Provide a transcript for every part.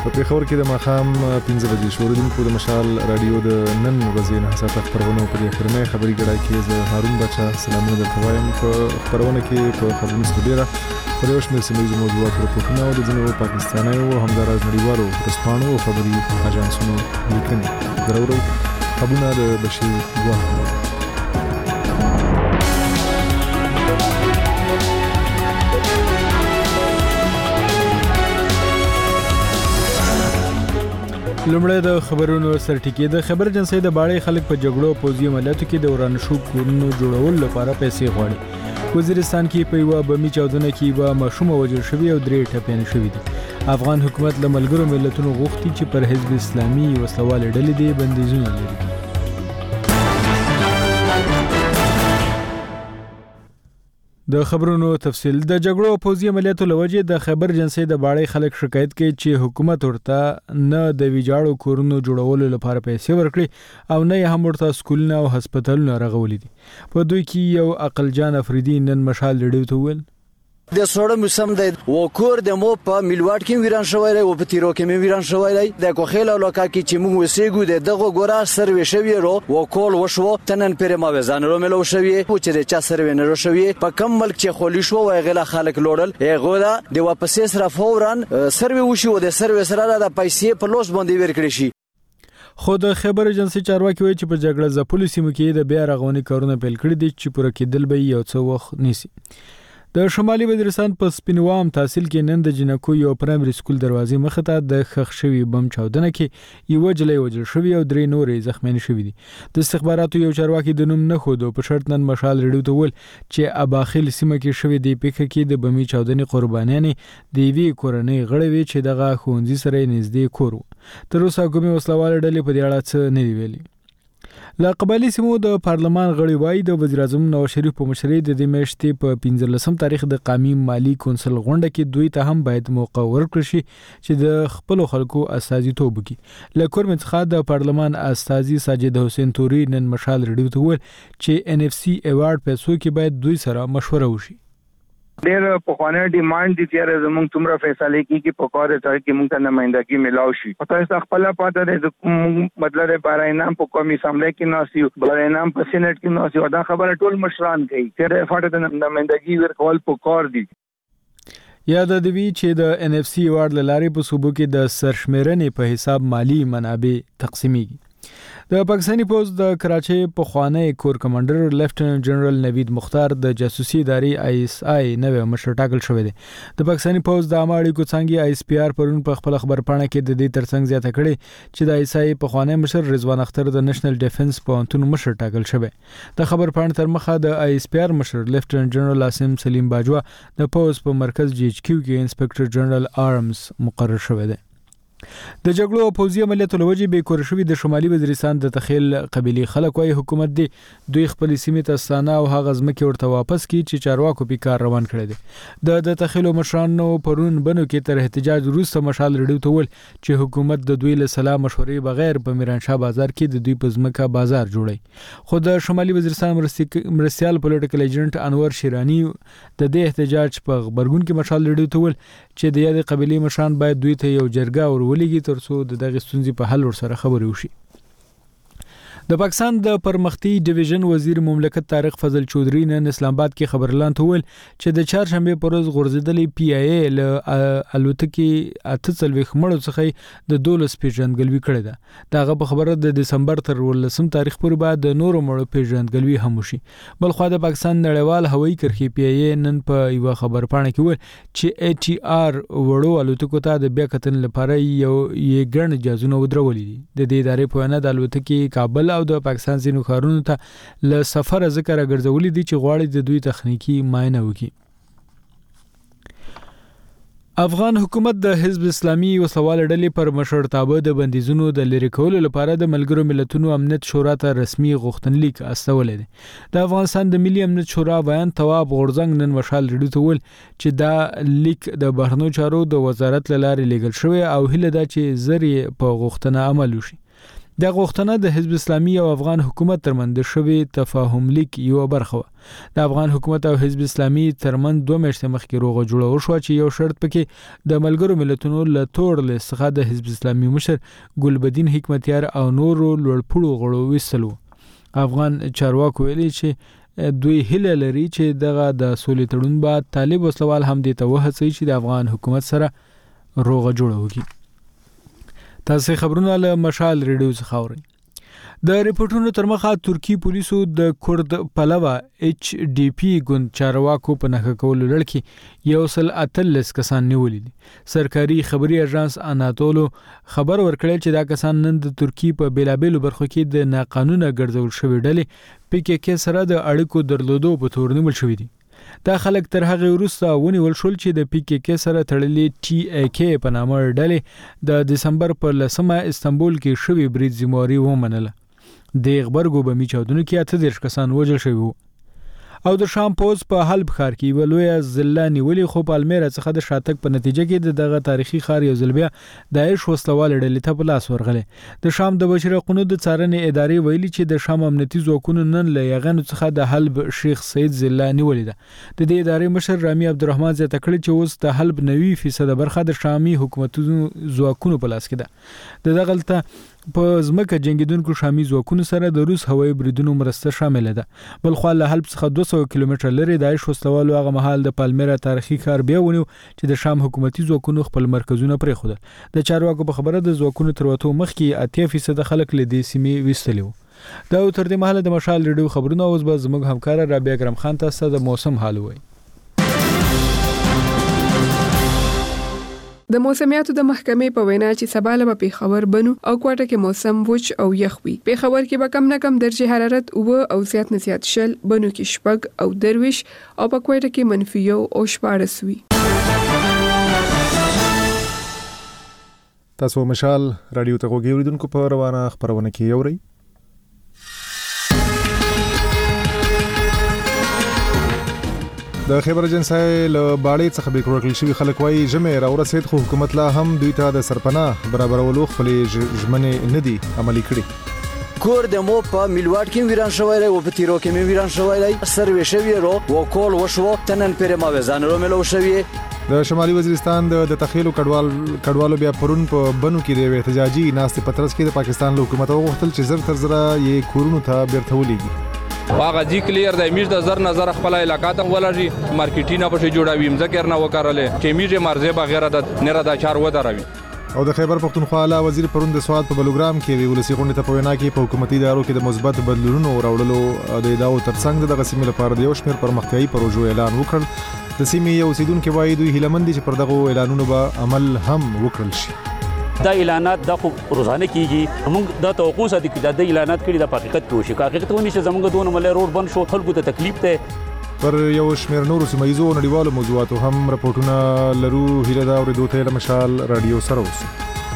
په پیښور کې د ماښام 15 بجې شوروډونکو د مشال رادیو د نن ورځې نه حساسه خبرونه په اخرنۍ خبري ګړای کې زه هارون بچا سلامونه درته وایم. په خبرونه کې په خبرونو ستډیره په یو شمېر سیمه موضوعات راپورټونه او د ځینو پاکستانیو او همداراز نړیوالو ورځپاڼو او خبري اژانسونو لیکنې درورو خبرونه د بشیر ګواه. لومړی د خبرونو سرټکی. د خبر ایجنسی د باړې خلک په جګړو پوځي عملیاتو کې د وران شو کورونو جوړولو لپاره پیسې غواړي. وزیرستان کې په یوه بمي چاودنه کې یوه ماشومه وژل شوې او 3 ټپیان شوي دي. افغان حکومت له ملګرو ملتونو غوښتي چې پر حزب اسلامي وسلوالې ډلې دې بندیزونه لري. د خبرونو تفصیل. د جګړو پوځي عملیاتو لوجې د خبر ایجنسی د باړې خلک شکایت کوي چې حکومت ورته نه د ویجاړو کورونو جوړولو لپاره پیسې ورکړي او نه هم ورته سکولونه او هسپتالونه رغولي دي. په دوی کې یو عقلجان افریدي نن مشال ریډیو ته ویل د سوړ موسم دی و کور د مو په میلواټ کې ویران شوی دی او په تیرو کې مې ویران شوی دی. د کوخیل لوکا کې چې موږ وسېګو د دغه ګورا سروي شوی رو و کول وشو تنن پر ما وزان رو ملو شوی او چې چا سروي نه رو شوی په کم ملک چې خولي شو وای غلا خلک لوړل هغه دا د واپسې سره فوران سروي وشو د سروي سره د پیسې په لوس باندې ورکړي شي. خو د خبر ایجنسی چارواکي وایي چې په جګړه ځپلو سیمو کې د بیا رغونې کارونه پیل کړي دي چې پوره کېدل به یو څه وخت نیسي. د شمالي وزیرستان په سپینوام تحصیل کې نن د جنکو یو پرایمري سکول دروازې مخ ته د خښ شوی بم چاودنه کې یو جلې وژل شوی او 3 نورې زخمیان شوي دي. د استخباراتو یو چارواکي د نوم نه خودو په شرط نن مشال ریډیو ته ویل چې اباخیل سیمه کې شوی دی پیښه کې د بمي چاودنې قربانیانې د وی کورنۍ غړي وي چې دغه ښوونځي سره نږدې کور و. تر اوسه کومې وسلواله ډلې په دې اړه څه نه دی ویلي. لا قبایلی سیمو د پارلمان غړي وایي د وزیر اعظم نواز شریف په مشرۍ د دې میاشتې په 15 تاریخ د قومي مالی کونسل غونډه کې دوی ته هم باید موقع ورکړي شي چې د خپل خلکو استازیتوب وکړي. لکور منځخه د پارلمان استازي ساجد حسین توري نن مشال ریډیو ته ویل چې NFC ایوارډ پیسو کې باید دوی سره مشوره وشي. ډېر په خوانه ډیماند دي چې زموږ څومره فیصله کیږي په کار ته کې موږ ته نمائندګي ملاو شي. پتہ خپل پاته د مطلب لپاره انعام په قومي اسمبلی کې ناسي بل انعام په سېنات کې ناسي دا خبره ټول مشران کوي چې فاټه د نمائندګي ورکول په کار دي. یاد د وی چې د NFC ایوارډ لاري په صوبو کې د سرشمیرنې په حساب مالی منابع تقسیمېږي. د پاکستاني پوز د کراچۍ په خوانی کور کمانډر لیفټننټ جنرال نوید مختار د جاسوسي ادارې ISI نوې مشر ټاکل شوی دی. د پاکستاني پوز د عامه اړیکو څانګې ISPR پرون په خپل خبرپاڼه کې د دې ترڅنګ زیاته کړې چې د ISI په خوانی مشر رضوان اختر د نېشنل ډیفنس پوهنتون مشر ټاکل شوی. د خبرپاڼې تر مخه د ISPR مشر لیفټننټ جنرال عاصم سلیم باجوا د پوز په مرکز GHQ کې انسپکټر جنرال آرمز مقرر شوی دی. د جګړو او پوځي عملیاتو لوجې به کور شوی د شمالي وزیرستان د تخیل قبيلي خلک وايي حکومت دی دوی خپل سیمې ته ستانه او هغه ځمکې ورته واپس کی چې چارواکو په کار روان کړی دی. د تخیل مشرانو پرون بنو کې تر احتجاج وروسته مشال ریډیو ته ویل چې حکومت د دوی له سلام مشورې بغیر په میرانشاه بازار کې د دوی په ځمکه بازار جوړي. خو د شمالي وزیرستان مرستيال پولیټیکل ایجنټ انور شیرانی د دې احتجاج په خبرګون کې مشال ریډیو ته ویل چې د یاد قبيلي مشران باید دوی ته یو جرګه ولېږي ترڅو د دغه ستونزې په حل ورسره خبرې وشي. د پاکستان د پرمختي ډیویژن وزیر مملکت طارق فضل چودري نن اسلام آباد کې خبرلاند ویل چې د چهارشنبه پر ورځ غورځېدلې PIA له الوتکې 48 مړو څخه د 12 پیژندګلوي کړې ده. دغه په خبره د دسمبر تر 18 تاریخ پورې بعد د نورو مړو پیژندګلوي هم وشي. بلخو د پاکستان نړیوال هوایي کرښې PIA نن په یو خبرپاڼه کې ویل چې ATR وړو الوتکو ته د بیا کتن لپاره یو ګڼ جازونه ودرولې دي. د دې ادارې په وینا د الوتکې کابل او د پاکستان ځینو ښارونو ته له سفر ذکر ګرځولې دي چې غواړي د دوی تخنیکی معاینه وکړي. افغان حکومت د حزب اسلامي وسوال ډلې پر مشرتابه د بندیزونو د لری کولو لپاره د ملګرو ملتونو امنیت شورا ته رسمي غوښتنلیک استولې ده. د افغانستان د ملي امنیت شورا بیان تواب غورځنګ نن مشال ریډیو ته ویل چې دا لیک د بهرنیو چارو د وزارت لارې لیږل شوی او هیله ده چې زری په غوښتنه عمل وشي. د غوښتنه د حزب اسلامي او افغان حکومت ترمنځ شوی تفاهم لیک یو برخه د افغان حکومت او حزب اسلامي ترمنځ 2 میاشتې مخکې روغه جوړه وشو چې یو شرط پکې د ملګرو ملتونو له تور لڅخه د حزب اسلامي مشر ګلبدین حکمتیار او نورو لوړپوړو غړو وستلو. افغان چارواکو ویلي چې دوی هیله لري چې دغه د سولې تړون بعد طالب وسلوال هم دې ته وهڅوي چې د افغان حکومت سره روغه جوړه وکړي. تاسو خبرونه له مشال ریډیو څخه اورئ. د ریپورتونو تر مخه ترکی پولیسو د کورد پلوه HDP ګوند چارواکو په نخښه کولو لړ کې 138 کسان نیولي دي. سرکاري خبري اژانس اناتولو خبر ورکړی چې دا کسان نن د ترکی په بیلابېلو برخو کې د ناقانونه ګرځول شوی ډلې PKK سره د اړیکو درلودو په تور نیول شوی دي. دا خلک تر هغه وروسته ونیول شول چې د PKK سره تړلې TAK په نامه ډلې د دسمبر په 10 استانبول کې شوی برید ذمہواري ومنله. د غبرګو بمی چاودنو کې 38 کسان وژل شوي وو. او د شام پوز په حلب ښار کې یو لوی ضلع نیولې خو پالمیرا څخه د شاتګ په نتیجه کې دغه تاریخي ښار یو ځل بیا داعش وسلوال ډلې ته په لاس ورغله. د شام د بشري حقوقو د څارنې ادارې ویلي چې د شام امنیتي ځواکونو نن له یغنو څخه د حلب شیخ سید ضلع نیولې ده. د دې ادارې مشر رامي عبدالرحمن زیاته کړی چې اوس د حلب 90% برخه د شامي حکومتونو ځواکونو په لاس کې ده. دغلته په ځمکه جنگیدونکو شامي ځواکونو سره د روس هوایي بریدونو مرسته شامل ده. بل خو له حلب څخه 200 کیلومتر لري داعش وسلوالو هغه مهال د پالمیرا تاریخي ښار بیا ونیو چې د شام حکومتي ځواکونو خپل مرکزونه پرې خوده. د چارواکو په خبره د ځواکونو تر وته مخکې 80% خلک له دې سیمې وستلیو. دا تر دې مهاله د مشال ریډیو خبرونه اوس به زموږ همکار رابعه کرم خان تاسو د موسم حال وایي. د موسمیاتو د محکمې په وینا چې سبا له پیښور بنو او کوټه کې موسم وچ او یخ وي. پیښور کې به کم نه کم درجه حرارت او زیات نه زیات شل، بنو کې شپږ او درویش او په کوټه کې -1 او 14 وي. تاسو مشال رادیو ته وګورئ په روانه خبرونه کې اورئ. د خیبر اجنسی له باړې څخه به کړل شوی خلک وایي جمع را ورسید خو حکومت لا هم دوی ته د سرپناه برابرولو خپل ژمنې نه دي عملي کړي. کور د مو په میلواټ کې ویران شوی دی او په تیرو کې مې ویران شوی دی. سروي شوی رو او کول وشو تنن پرې ما وزان رو ملو شوی. د شمالي وزیرستان د تخیلو کډوالو بیا پرون په بنو کې د احتجاجي ناستې پترس کې د پاکستان له حکومت وغوښتل چې زر تر زره یې کورونو ته بیرته ولېږي. واغه ځی کلیر د میز د زر نظر خپل علاقې ته ولري مارکیټینه په جوړوي مذکر نه وکړلې چې میزه مرزه بغیر د نره د چار ودروي. او د خیبر پختونخوا اعلی وزیر پرون د سواد په بلوګرام کې ولسی غونډه ته په وینا کې په حکومتي ادارو کې د مثبت بدلونونو راوړلو د ادارو ترڅنګ د غسیمې لپاره د یو شمېر پرمختیايي پروژو اعلان وکړ. د سیمې یو اوسیدونکو وایي دوی هیلمند دي چې پر دغه اعلانونو به عمل هم وکړل شي. دا اعلانات د روزانه کیږي. موږ د توقع ساتي چې د اعلانات کړي د حقیقت کوشش حقیقت ونی چې زموږ دونه ملي روډ بند شو خلکو ته تکلیف ده. پر یو شمېر نورو سیمایزو نړیوالو موضوعاتو هم راپورټونه لرو. هیله دا اورېدو ته مشال رادیو سره اوسئ.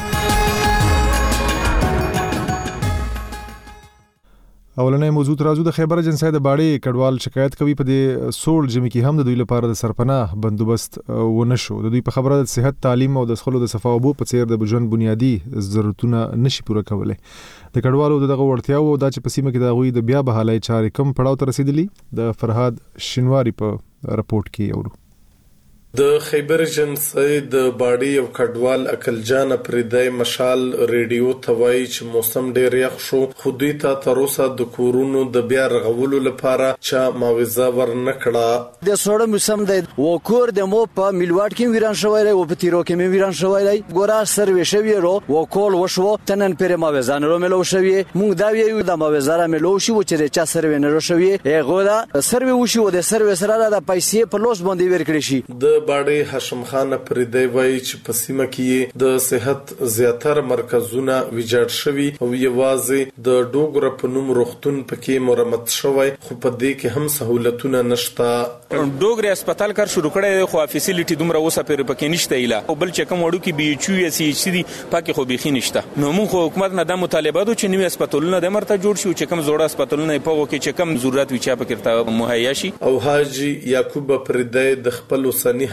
اولنې موضوع ترازو د خیبر اجنسی د باړې کډوال شکایت کوي په دې سوړ جمی کې هم د دوی لپاره د سرپناه بندوبست ونه شو. د دوی په خبره د صحت، تعلیم او د څښلو د صفا اوبو په څیر د ژوند بنیادی ضرورتونه نشي پوره کولای. د کډوالو دغه وړتیاو او د چې په سیمه کې د غوي د بیا بحالای چارې کم پړاو ته رسیدلی د فرهاد شینواری په راپورټ کې اورو. د خیبر اجنسی د باړې او کډوال اکلجان پردای مشال ریډیو توای چې موسم ډیر یخ شو خو دوی ته تر اوسه د کورونو د بیا رغولو لپاره چې معاوضه ورنکړه. د سوړ موسم د وکور د مو په میلواټ کې ویران شوی دی او په تیرو کې مې ویران شوی دی. ګورا سروي شوی رو وکول وشو تنن پرې معاوضه نه ملو شوی. مونږ دا ویو د معاوضه را ملو شو چې چا سروي نه شوی. هغه دا سروي وشو د سروي سره د پیسې په لوس باندې ورکړي شي. د باړې هاشم خان پردی وایي چې په سیمه کې د صحت زیاتره مرکزونه ویجاړ شوي او یوازې د ډوګره په نوم روغتون پکې مرمت شوی خو په دې کې هم سہولتونه نشته. ډوګره هسپتال کار شروع کړی خو فیسیلیټي دومره اوسه پر پکې نشته ایله او بل چې کوم وړو کې بي ایچ یو سی ایچ سی دی پکې خو بيخي نشته. نو موږ حکومت نه د مطالبه دو چې نوې هسپتالونه د مرته جوړ شي چې کوم زوړه هسپتالونه په وکه چې کوم ضرورت وي چې پکې مهیا شي. او حاجی یعقوب پردی د خپل وسنی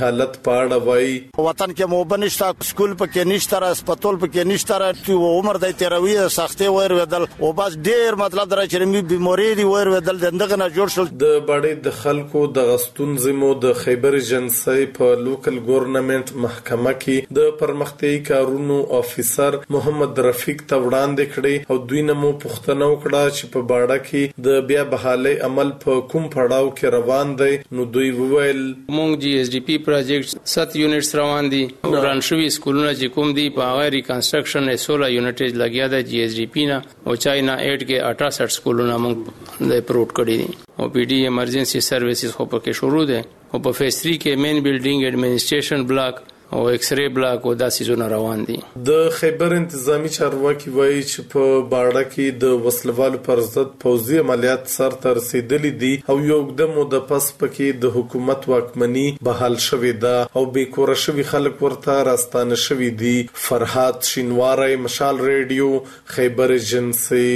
حالت په اړه وایي. وطن کې موبنشتا سکول پکې نشته را هسپتال پکې نشته را عمر د تیروي سختي وير ودل او بس ډیر مطلب درا چې می بیماری دی وير ودل دغه نه جوړ شول. د باډي د خلکو د غستون زمو د خیبر ایجنسی په لوکل ګورنمنت محکمه کې د پرمختیايي کارونو افیسر محمد رفیق ته وړاندې کړي او دوی نمو پښتنه وکړه چې په باډه کې د بیا بحالي عمل په کوم پړاو کې روان دی. نو دوی وویل مونږ جی اس ډي پی پروجیکټ 7 یونټس روان دي رانشوي سکولونه چې کوم دي په هغه ریکنسټرکشن 16 یونټز لګیا ده جی اس ډي پی نه او چاینا 8 کې 68 سکولونه مونږ د پروت کړی دي او پی ډي ایمرجنسي سرویسز خو پکې شروع ده او په فیس 3 کې مین بلډینګ ایڈمنسټریشن بلاک او ایکس ری بلاک او داسې زونه روان دي. د خیبر انتظامی چارواکي وایي چې په باډه کې د وسلوالو پر ضد پوځي عملیات سر ته رسیدلي دي او یو د مو د پس پکې د حکومت واکمني بحال شوې ده او بې کور شوي خلک ورته راستانه شوي دي. فرحات شینواری، مشال ریډیو، خیبر ایجنسی.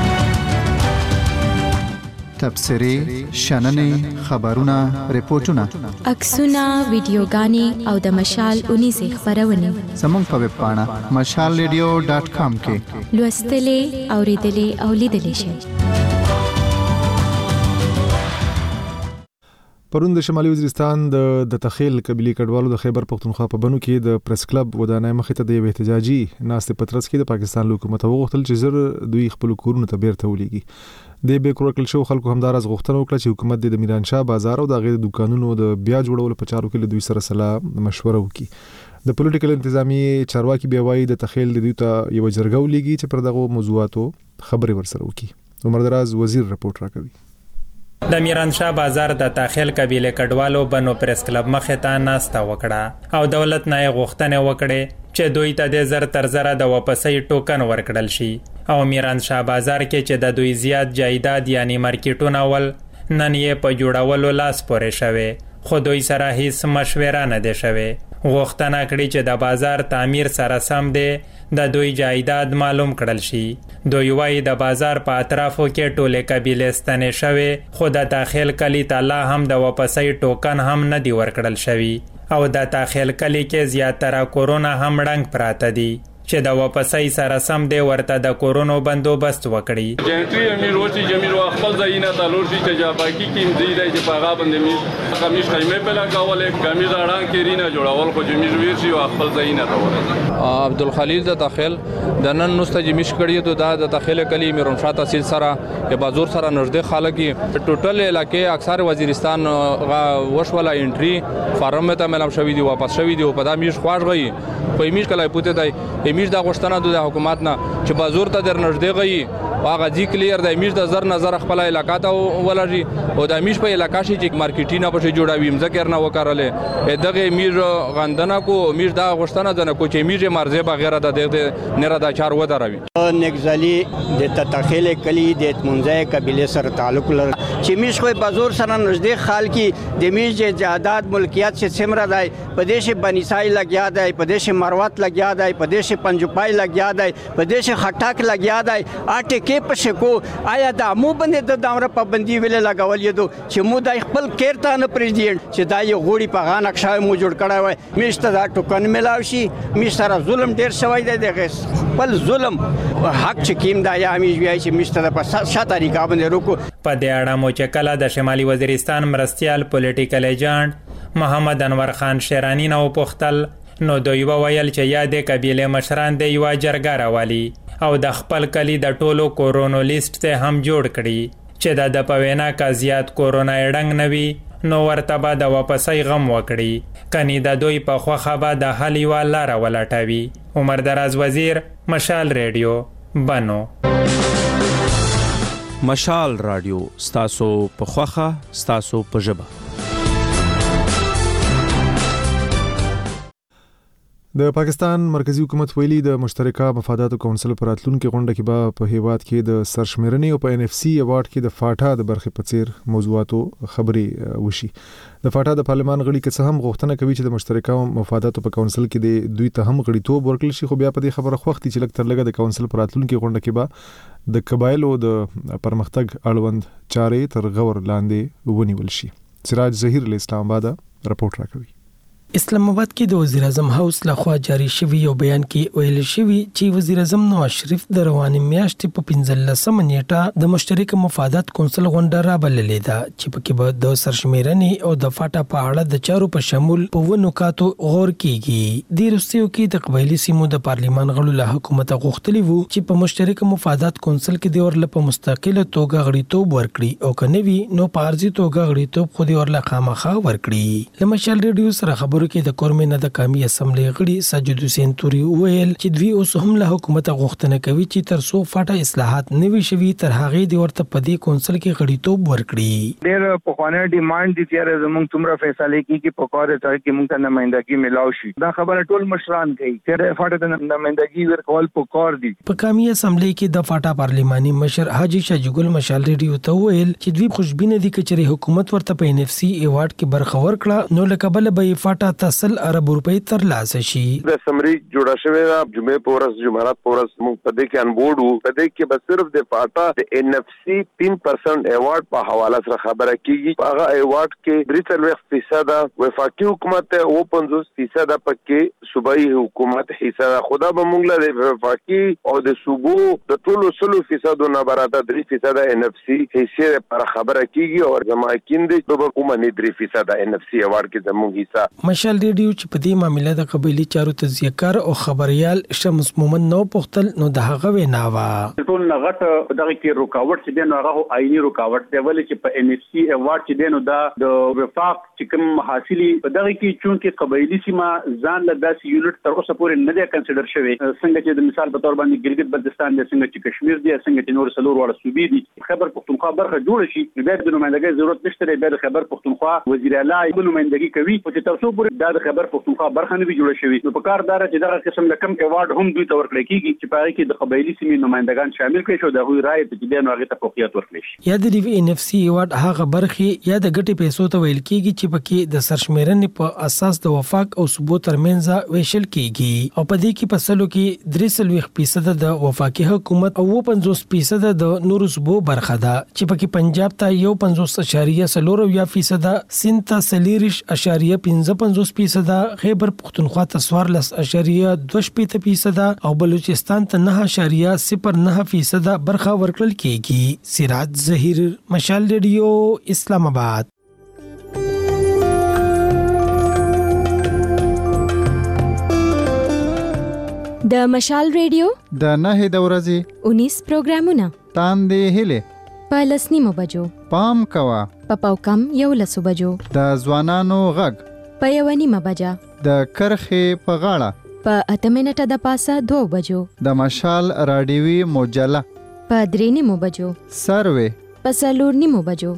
تبصرې، شننې، خبرونه، ریپورتونه، عکسونه، ویډیوګانې او د مشال 19 خبرونه زموږ په ویب پاڼه mashalradio.com کې لوستلې، اوریدلې او لیدلې شئ. پرون د شمالي وزیرستان د تخیل قبيلي کډوالو د خیبر پختونخوا په بنو کې د پریس کلب ودانۍ مخې ته د احتجاجي ناستې پترس کې د پاکستان حکومت وغوښتل چې زر دوی خپل کورونه ته بیرته ولېږي. د به کورکل شو خلکو همدارز غوښتنه وکړه چې حکومت د میران شاه بازار او د غیر دکانونو د بیا جوړولو په چارو کې له دوی سره صلاح مشوره وکړي. د پولیټیکل انتظامی چارواکي بیا وایي د تخیل د دوی ته یو جرګه ولېږي چې پر دغه موضوعاتو خبرې ورسره وکړي. عمر دراز وزیر رپورټ راکوي. د میران شاه بازار د تاخیل قبیله کډوالو بنو پریس کلب مخې ته ناسته وکړه او دولت نه غوښتنه وکړي چې دوی ته د زر تر زره د واپسۍ ټوکن ورکړل شي او میران شاه بازار کې چې د دوی زیات جایداد یعنی مارکیټونه ول نن یې په جوړولو لاس پورې شوه خو دوی سره هیڅ مشوره نه ده شوه. غوښتنه کړې چې د بازار تعمیر سره سم دی د دوی جایداد معلوم کړل شي. دوی وایي د بازار په اطرافو کې ټولې قبیلې ستنې شوې خو د تاخیل کلي ته لا هم د واپسۍ ټوکن هم نه دی ورکړل شوی او د تاخیل کلي کې زیاتره کورونه هم ړنګ پراته دي چې د واپسۍ سره سم دی ورته د کورونو بندوبست وکړي. جنټری امیر وچی جمیر خپل ځایونه تلور شي چې جاپاکی کې مزي دی چې پاغا باندې می کمیش خیمه په لګاولې کمیز اړان کې رینا جوړول خو جمیر ویر شي خپل ځایونه تور. عبدالخلیل د تخیل د نن نوسته جمیش کړی ته د تخیل کلی میرون شاه تحصیل سره په بازور سره نږدې خلک ټوټل علاقې اکثر وزیرستان وشولا انټری فارم ته ملام شوی دی واپس شوی دی په دا میش خواږ غي په میش کله پوته دی امیر دا غوښتنه د حکومت نه چې بازور ته در نږدې غي هغه ځی کلیر د امیر د زر نظر خپل علاقې ته ولري او د امیر په علاقې شي چې مارکیټینه په جوړاوي مذکر نه وکړلې دغه امیر غندنه کو امیر دا غوښتنه ده کو چې امیر مرزه بغیر د دغه نه را د چار ودروي. نګزالي د تخیل کلی د منځه قبيله سره تعلق لري چې میش خو بازور سره نږدې خال کې د میش جهادات ملکیت چې سمره دی په دیش بنیسای لګیا دی په دیش مروت لګیا دی په دیش پنجپای لګیا دی په دیش خټاک لګیا دی اټه کې په شکو آیا د مو باندې د دامره پابندي ویل لګول یدو چې مو د خپل کېرته نه پریزیډنټ چې دا یو غوړي په غا نقشه مو جوړ کړای وای میشته دا ټوکن ملاوي شي میشته ظلم ډیر شوی دی دغه خپل ظلم حق چې کیم دا یا میش ویای چې میشته په شاته طریقه باندې روکو. په دې اړه مو چې کله د شمالي وزیرستان مرستيال پولیټیکل ایجنټ محمد انور خان شیرانی نو پختل نو دوی ویل چې یادې قبیله مشران د یو جرګه راوالي او د خپل کلی د ټولو کورونو لیست ته هم جوړ کړي چې د پوینا کا زیات کورونا اډنګ نوي نو ورته به د واپسۍ غم وکړي کني د دوی په خوخه به د حل یو لار ولټوي. عمر دراز وزیر، مشال ریډیو، بنو. مشال رادیو ستاسو په خوخه ستاسو په ژبه. د پاکستان مرکزی حکومت ویلي د مشترکه مفاداتو کونسل پر راتلونکو غونډه کې به په هیواد کې د سرشمیرنې او په NFC ایوارډ کې د فاټا د برخې په څیر موضوعاتو خبرې وشي. د فاټا د پارلمان غړي کې څه هم غوښتنه کوي چې د مشترکه مفاداتو په کونسل کې د دوی ته هم غړیتوب ورکړل شي خو بیا په دې خبره خوختي چې لکه تر لګه د کونسل پر راتلونکو غونډه کې به د قبایلو د پرمختګ اړوند چارې تر غور لاندې ونیول شي. سراج ظهیر له اسلام آباد رپورټ راکوي. اسلام آباد کې د وزیر اعظم هاوس لخوا جاری شوی یو بیان کې ویل شوی چې وزیر اعظم نواز شریف د روانې میاشتې په 15 نیټه د مشترک مفادات کونسل غونډه رابللې ده چې پکې به د سرشمیرنې او د فاټا په اړه د چارو په شمول په ونوکاتو غور کیږي. د روسیو کې د قبایلی سیمو د پارلیمان غړو له حکومت غوښتلی وو چې په مشترک مفادات کونسل کې د ورله په مستقله توګه غړیتوب ورکړي او کنيوي نو په ارزي توګه غړیتوب خو د ورله خامخا ورکړي. لمشال ریډیو سره خبرو کې د کورمنه د قومي اسمبلی غړي ساجد حسین توري ویل چې دوی اوس هم له حکومت غوښتنه کوي چې تر څو فاټا اصلاحات نوي شوي تر هغه د ورته پدې کونسل کې غړیتوب ورکړي. ډېر په خوانه ډیماند دي چې زموږ څومره فیصله کیږي په کار ته کې موږ ته نمائندګي ملاو شي. دا خبره ټول مشران کوي چې فاټا د نمائندګي ورکول په کار دي. په قومي اسمبلی کې د فاټا پارلیماني مشر حاجی شاجګل مشال ریډیو ته ویل چې دوی خوشبینه دي چې حکومت ورته په NFC ایوارډ کې برخه ورکړه نو لکه بل به فاټا تسل ارب روپۍ تر لاسه شي. د سمري جوړه شوی دا جمعې پورس جمعرات پورس موږ په دې کې ان بورډ وو په دې کې به صرف د فاټا د NFC 3% ایوارډ په حواله سره خبره کیږي. هغه ایوارډ کې 3% وفاقي حکومت او 50% پکې صوبایي حکومت حصہ خدا به موږ له وفاقي او د صوبو د ټولو 100% نه براته 3% NFC حصے پر خبره کیږي او زماکین دي په کومه نه 3% NFC ایوارډ کې زموږ حصہ. مشال ریډیو چې په دې معاملې د قبایلی چارو تزیه‌کار او خبريال شمس مومن نو پختل نو د هغه ویناوه ټول نغټ دغه کې رکاوټ چې دین هغه آئینی رکاوټ دی ولې چې په NFC ایوارډ چې دین دا د وفاق چې کوم حاصلي په دغه کې چونکې قبایلی سیمه ځان له داسې یونټ تر اوسه پورې نه دی کنسیډر شوی څنګه چې د مثال په تور باندې ګلګت بلتستان دی څنګه چې کشمیر دی څنګه چې نور سلور وړ صوبې دي خیبر پختونخوا برخه جوړ شي د نمائندګۍ ضرورت نشته دی د خیبر پختونخوا وزیر اعلی نمائندګي کوي چې تر څو پورې د خیبر پختونخوا برخه نه وي جوړه شوی نو په کار دار چې دغه قسم د کم ایوارډ هم دوی ته ورکړل کیږي چې په هغه کې د قبایلی سیمې نمائندگان شامل کړي شو د هغوی رائے ته دین هغه ته فوقیت ورکړي شي. یا د NFC ایوارډ هغه برخه یا د ګټې پیسو ته ویل کیږي چې پکې د سرشمیرنې په اساس د وفاق او صوبو ترمنځ ویشل کیږي او په دې کې پسلو کې 3% د وفاقي حکومت او 50% د نورو صوبو برخه ده چې پکې پنجاب ته 50.04% سند ته 40.55% خیبر پختونخوا ته 14.2% او بلوچستان ته 9.09% برخه ورکړل کیږي. سراج ظهیر مشال ریډیو اسلام آباد. د مشال ریډیو د 9 د ورځې 19 پروګرامونه تاندې هله په لسنیمو بجو پام کوا په پاوکم 11 بجو د ځوانانو غږ په 1:30 بجا د کرخې په غاړه په 8 منټه د پاسه 2 بجو د مشال رادیوي مجله په 3:30 بجو سروي په 4:30 بجو.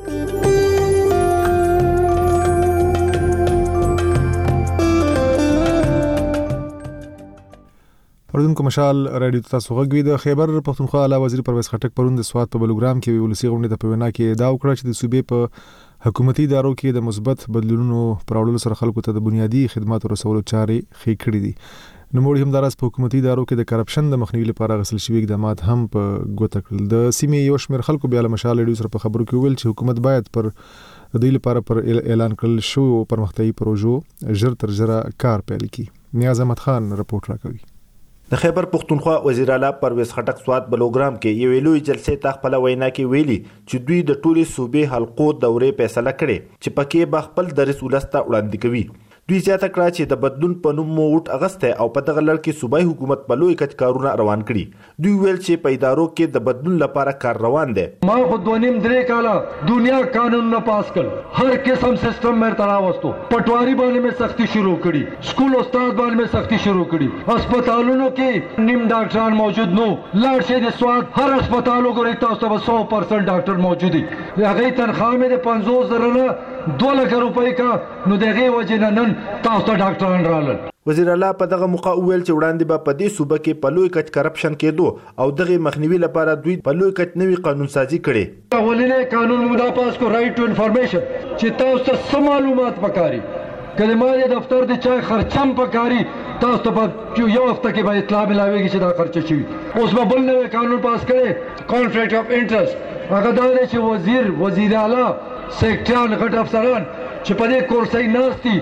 پردون کو مشال رادیو تاسو غوږی د خیبر پختونخوا اعلی وزیر پرویز خټک پرون د سواد په بلوګرام کې ولسی غونډه ته په وینا کې دا وکړه چې د صوبې په حکومتي ادارو کې د مثبت بدلونونو پراوړلو سره خلکو ته د بنیادی خدماتو رسولو چارې خې کړې دي. نوموړي هم دراس په حکومتي ادارو کې د کرپشن د مخنیوي لپاره غسل شوی اقدامات هم په ګوته کړل. د سیمې یو شمېر خلکو بیا له مشال رادیو سره په خبرو کې ویل چې حکومت باید پر د دوی لپاره پر اعلان کړل شو پرمختیايي پروژو ژر تر ژره کار پیل کړي. نیاز احمد خان رپورټ راکوي. د خیبر پختونخوا وزیر اعلی پرویز خټک سواد بلوګرام کې یو لوی جلسې ته خپل وینا کې ویلي چې دوی د ټولي صوبې حلقو دورې فیصله کړي چې پکې به خپل درس ولسته وړاندې کوي. دوی زیاته کړه چې د بدلون په نوم موټ اغسته او په دغه لړ کې صوبایي حکومت په لوی کچ کارونه روان کړي. دوی ویل چې په ادارو کې د بدلون لپاره کار روان دی. ما خو 2.5 کاله دنیا قانون نه پاس کړ هر قسم سیستم مې تر راوستو پټواری باندې مې سختی شروع کړي سکول استاد باندې مې سختی شروع کړي هسپتالونو کې نیم ډاکټران موجود نو لاړ شي د سواد هر هسپتالو ګوري تاسو به 100% ډاکټر موجود دي هغه تنخواه مې د 50,000 نه 2 لک روپۍ کا نو دغه وجه نن تاسو ته ډاکټران رالل. وزیر اعلی په دغه موقع ویل چې وړاندې به په دې صوبه کې په لوی کچ کرپشن کېدو او دغه مخنیوي لپاره دوی په لوی کچ نوي قانون سازي کړي. اولینې قانون موږ پاس کو رائټ ټو انفارمیشن چې تاسو ته سم معلومات پکاري کلمه دفتر د چا خرچم پکاري تاسو ته یو هفته کې به اطلاع ملاويږي چې دا خرچه شي. اوس به بل نوی قانون پاس کړي کانفلیکټ اف انټرست هغه دا دی چې وزیر اعلی سیکټران غټ افسران چې په دې کورسۍ ناشتي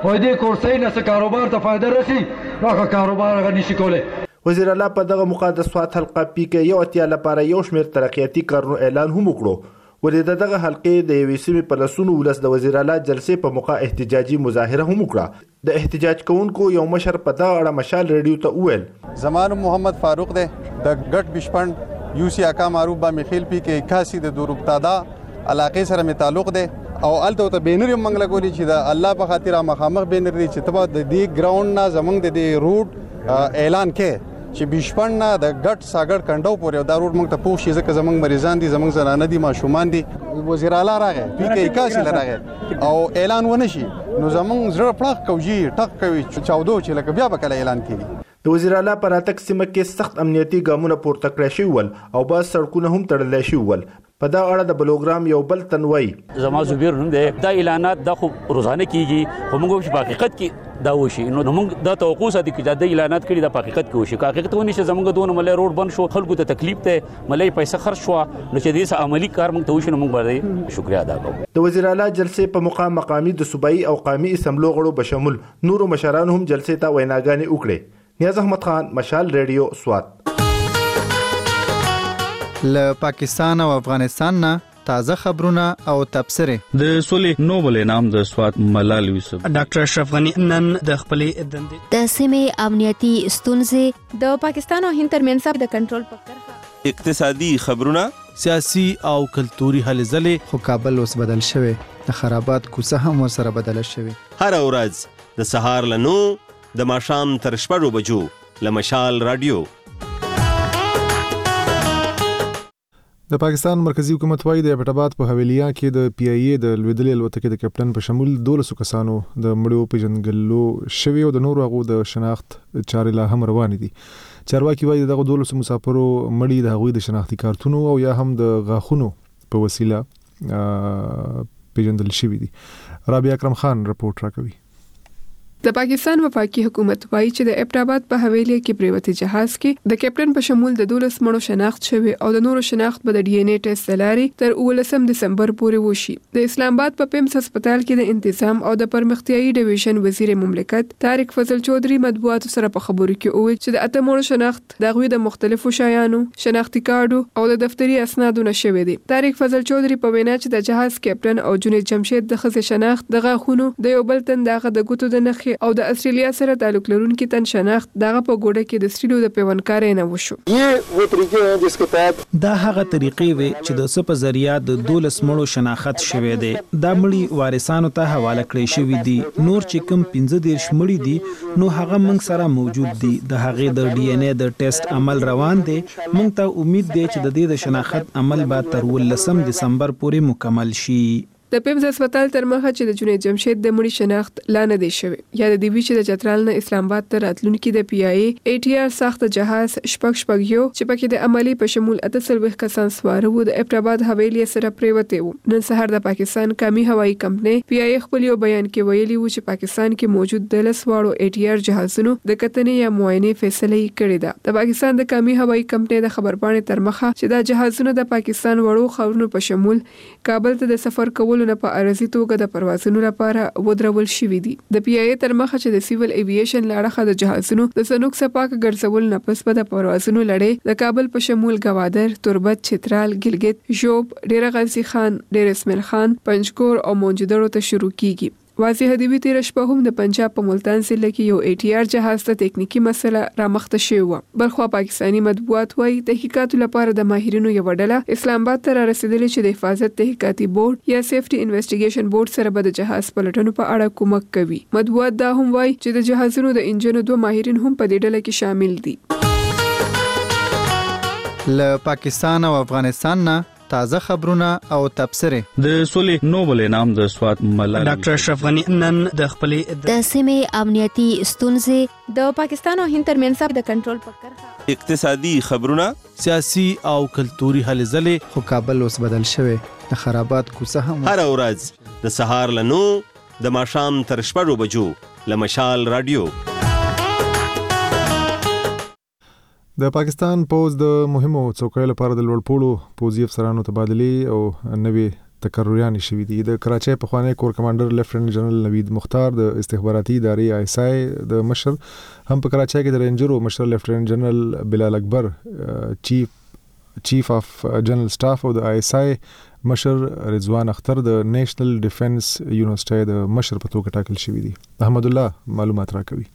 او دې کورسۍ نه څه کاروبار ته فائدہ رسی هغه کاروبار هغه نشي کولای. وزیر اعلی په دغه مقدس سوات حلقه پی کې یو اتیا لپاره یو شمېر ترقیاتي کارونو اعلان هم وکړو. ولې دغه حلقې د یوې سیمې په لسونو ولس د وزیر اعلی جلسې په موقع احتجاجي مظاهره هم وکړه. د احتجاج کوونکو یو مشر په دغه اړه مشال ریډیو ته وویل زمان محمد فاروق دی د ګټ بشپند یوسی آقا معروف با میخیل پی کې 81 د دوروبتادا علاقې سره می تعلق دی او الته ته بینر منګل کولی چې د الله په خاطر مخامخ بینر دی چې تبا د دې ګراوند نه زمنګ د دې روټ اعلان کې چې بشپند نه د ګټ ساګر کندو پورې دا روټ موږ ته پوښ شي ځکه زمنګ مریضان دي زمنګ زنانه دي ماشومان دي. وزیر اعلی راغی پی کې 81 راغی او اعلان ونه شي نو زمنګ زړه پړق کوي ټک کوي 14 چې لکه بیا به کله اعلان کیږي. د وزیر اعلی پر اتک سیمه کې سخت امنیتي ګامونه پورته کړی شوي ول او بعض سړکونه هم تړلی شوي ول. په دا اړه د بلوګرام یو بل تنوي زما زبیر نوم دی. دا اعلانات د خو روزانه کیږي خو موږ په حقیقت کې دا وشي نو موږ دا توقع ساتي چې دا اعلانات کړي د حقیقت کې وشي. حقیقت ونی چې زموږ دونه ملي روډ بند شو خلکو ته تکلیف ته ملي پیسې خرج شو نو چې دې سه عملی کار موږ ته وشي نو موږ باندې شکریا ادا کوو. د وزیر اعلی جلسې په مقام مقامي د صوبایي او قومي اسمبلو غړو بشمول نورو مشرانو هم جلسې ته ویناګانې وکړې. نیاز احمد خان مشال ریډیو سوات. له پاکستان او افغانستان نه تازه خبرونه او تبصره. د سولې نوبل انعام د سوات ملال یوسف ډاکټر اشرف غنی نن د خپلې دندې د سیمې امنیتي ستونزې د پاکستان او هند ترمنځ د کنټرول په کرښه اقتصادي خبرونه سیاسي او کلتوري هلې ځلې. خو کابل اوس بدل شوی د خرابات کوڅه هم ورسره بدله شوی. هر ورځ د سهار له 9 د ماښام تر 6 بجو له مشال رادیو. د پاکستان مرکزی حکومت وايي د پټاباد په حویلیا کې د پی ای ای د لویدلې الوتکې د کپټن په شمول 12 کسانو د مړو پیژنګلو شوی او د نورو هغو د شناخت چارې لا هم روان دي. چارواکي وايي دغه 12 مسافرو مړي د هغوی د شناختی کارتونو او یا هم د غاښونو په وسیله پیژندل شوی دي. رابعه اکرم خان رپورټ راکوي. د پاکستان وفاقي حکومت وايي چې د ابټاباد په حویلی کې پریوتی جهاز کې د کپټن په شمول د 12 مړو شناخت شوی او د نورو شناخت به د ډي ان اي ټیسټ لاري تر 19 دسمبر پورې وشي. د اسلام آباد په پیمس هسپتال کې د انتظام او د پرمختیايي ډیویژن وزیر مملکت طارق فضل چودري مطبوعاتو سره په خبرو کې وویل چې د اته مړو شناخت د غوي د مختلفو شایانو شناختی کارډو او د دفتری اسنادو نشوي دي. طارق فضل چودري په وینا چې د جهاز کپټن او جنید جمشید د خزه شناخت د غاخونو د یو بل تن دغه د ګوتو د نخي او د استرالیا سره تعلق لرونکي تن شناخت دغه په ګوډه کې د سټیلو د پیوندکارۍ نه وشو. دا هغه طریقې وي چې د سپ ذریعہ د 12 مړو شناخت شوه دي. دا مړي وارثانو ته حواله کړی شوی دي. نور چې کوم 15 مړي دي نو هغه موږ سره موجود دي. د هغه د ډي ان اي د ټیسټ عمل روان دي. موږ ته امید دی چې د دې د شناخت عمل به تر 19 دسمبر پورې مکمل شي. د پیمز هسپتال تر مخه چې د جنید جمشید د مړي شناخت لا نه دی شوی یا د دیوی چې د چترال نه اسلام آباد ته راتلونکي د پی ای ای ټی آر سخت جهاز شپږ یو چې پکې د عملی په شمول 38 کسان سوار وو د ابټاباد حویلی سره پریوته وو. نن سهار د پاکستان قومي هوایي کمپنۍ پی ای ای خپل یو بیان کې ویلي وو چې پاکستان کې موجود د لسواړو ای ټی آر جهازونو د کتنې یا معاینې فیصله کړې ده. د پاکستان د قومي هوایي کمپنۍ د خبرپاڼې تر مخه چې دا جهازونه د پاکستان وړو خاورونو په شمول کابل ته د سفر کولو نه په عرضی توګه د پروازونو لپاره ودرول شوې دي. د پی ای ای تر مخه چې د سیول ایوییشن لاړه د جهازونو د سنوک سپاک ګرځول نه پس په د پروازونو لړۍ د کابل په شمول گوادر، تربت، چترال، ګلګت، ژوب، ډیره غازی خان، ډیره اسماعیل خان، پنجګور او موجودړو ته شروع کیږي. واضح دی وی تیر شپه هم د پنجاب په ملتان ضلع کې یو ای ټی آر جهاز ته ټکنیکی مسله رامخته شوی و. بلخو پاکستانی مطبوعات وايي تحقیقات لپاره د ماهرینو یو ډله اسلام آباد ته رسیدلې چې د حفاظت تحقیقاتي بورډ یا سیفټي انویسټیګیشن بورډ سره به د جهاز پلټنو په اړه کومک کوي. مطبوعات دا هم وايي چې د جهازونو د انجنونو دوه ماهرین هم په دې ډله کې شامل دي. له پاکستان او افغانستان نه تازه خبرونه او تبصره. د سولې نوبل انعام د سوات ملال ډاکټر اشرف غنی نن د خپلې د سیمې امنیتي ستونزې د پاکستان او هند ترمنځ د کنټرول په کرښه اقتصادي خبرونه سیاسي او کلتوري هلې ځلې. خو کابل اوس بدل شوی د خرابات کوڅه هم هر ورځ د سهار له 9 د ماښام تر 6 بجو له مشال رادیو. د پاکستان پوز د مهمو څوکیو لپاره د لوړ پوړو پوځي افسرانو تبادلې او نوې تقرریان شوي دي. د کراچۍ پخوانی کور کمانډر لیفټننټ جنرال نوید مختار د استخباراتي ادارې آی اس آی د مشر هم په کراچۍ کې د رینجرو مشر لیفټننټ جنرال بلال اکبر چیف اف جنرال سټاف او د آی اس آی مشر رضوان اختر د نېشنل ډیفنس یونیورسيټي د مشر په توګه ټاکل شوی دي. احمد الله معلومات راکوي.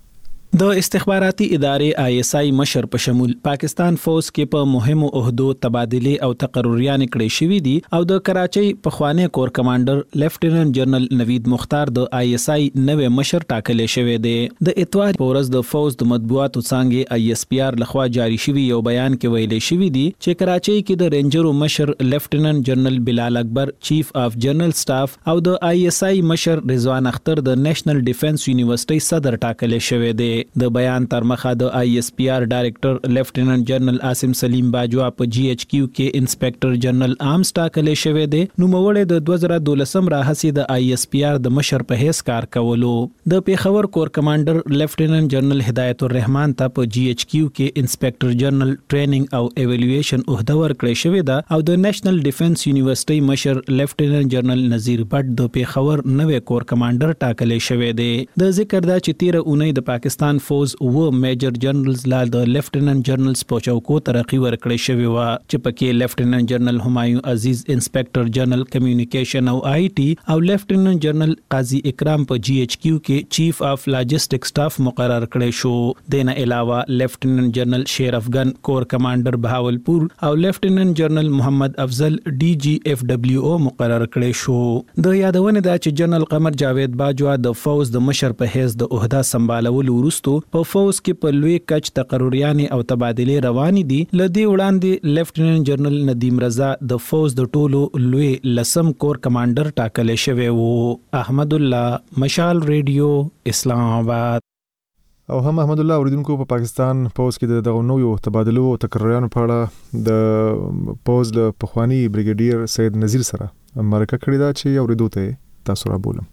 د استخباراتي ادارې آی اس آی مشر په شمول پاکستان فوج کې په مهمو عہدو تبادله او تقرریان کړي شوی دي او د کراچۍ پخوانی کور کمانډر لیفټننټ جنرال نوید مختار د آی اس آی نوې مشر ټاکل شوی دی. د اتوار په ورځ د فوج د مطبوعاتو څنګه آی اس پی آر لخوا جاری شوی یو بیان کې ویل شوی دی چې کراچۍ کې د رینجرو مشر لیفټننټ جنرال بلال اکبر چیف اف جنرال سټاف او د آی اس آی مشر رضوان اختر د نېشنل ډیفنس یونیورسيټي صدر ټاکل شوی دی. د بیان تر مخه د آی اس پی آر ډایریکټر لیفټننټ جنرال عاصم سلیم باجوا په جی ایچ کیو کې انسپیکټر جنرال آرمز ټاکل شوی دی. نو موړې د 2012 راهسي د آی اس پی آر د مشر په هیڅ کار کولو. د پیښور کور کمانډر لیفټننټ جنرال هدایت الرحمن ته په جی ایچ کیو کې انسپیکټر جنرال ټریننګ او ایوالویشن عہده ورکړی شوی دا او د نېشنل ډیفنس یونیورسيټي مشر لیفټننټ جنرال نذیر بټ د پیښور نوې کور کمانډر ټاکل شوی دی. د ذکر دا چې 13 اونۍ د پاکستان فوج او میجر جنرالز لا د لیفټننټ جنرالز په چوکو ترقی ورکړی شوی و چې پکې لیفټننټ جنرال همایون عزیز انسپیکټر جنرال کمیونیکیشن او آی ټي او لیفټننټ جنرال قاضي اکرام په جی ایچ کیو کې چیف اف لاجسټک سټاف مقرر کړی شو. دینه علاوه لیفټننټ جنرال شیر افغان کور کمانډر بهاولپور او لیفټننټ جنرال محمد افضل ډي جی اف دبليو او مقرر کړی شو. د یادونه دا چې جنرال قمر جاوید باجوا د فوج د مشر په حیث د عہده سمبالولو وروسته په فوج کې په لوی کچ تقرریان او تبادله روان دي. لدی وړاندې لیفټننټ جنرال ندیم رضا د فوج د ټولو لوی لسم کور کمانډر ټاکل شوی وو. احمد الله مشال ریډیو اسلام آباد. او هم احمد الله اوریدونکو په پاکستان فوج کې د نویو تبادلو او تقرریانو په اړه د فوج له پخوانی بریګیډیر سید نذیر سره مرکه کړې ده چې اوریدو ته تاسو را بولم.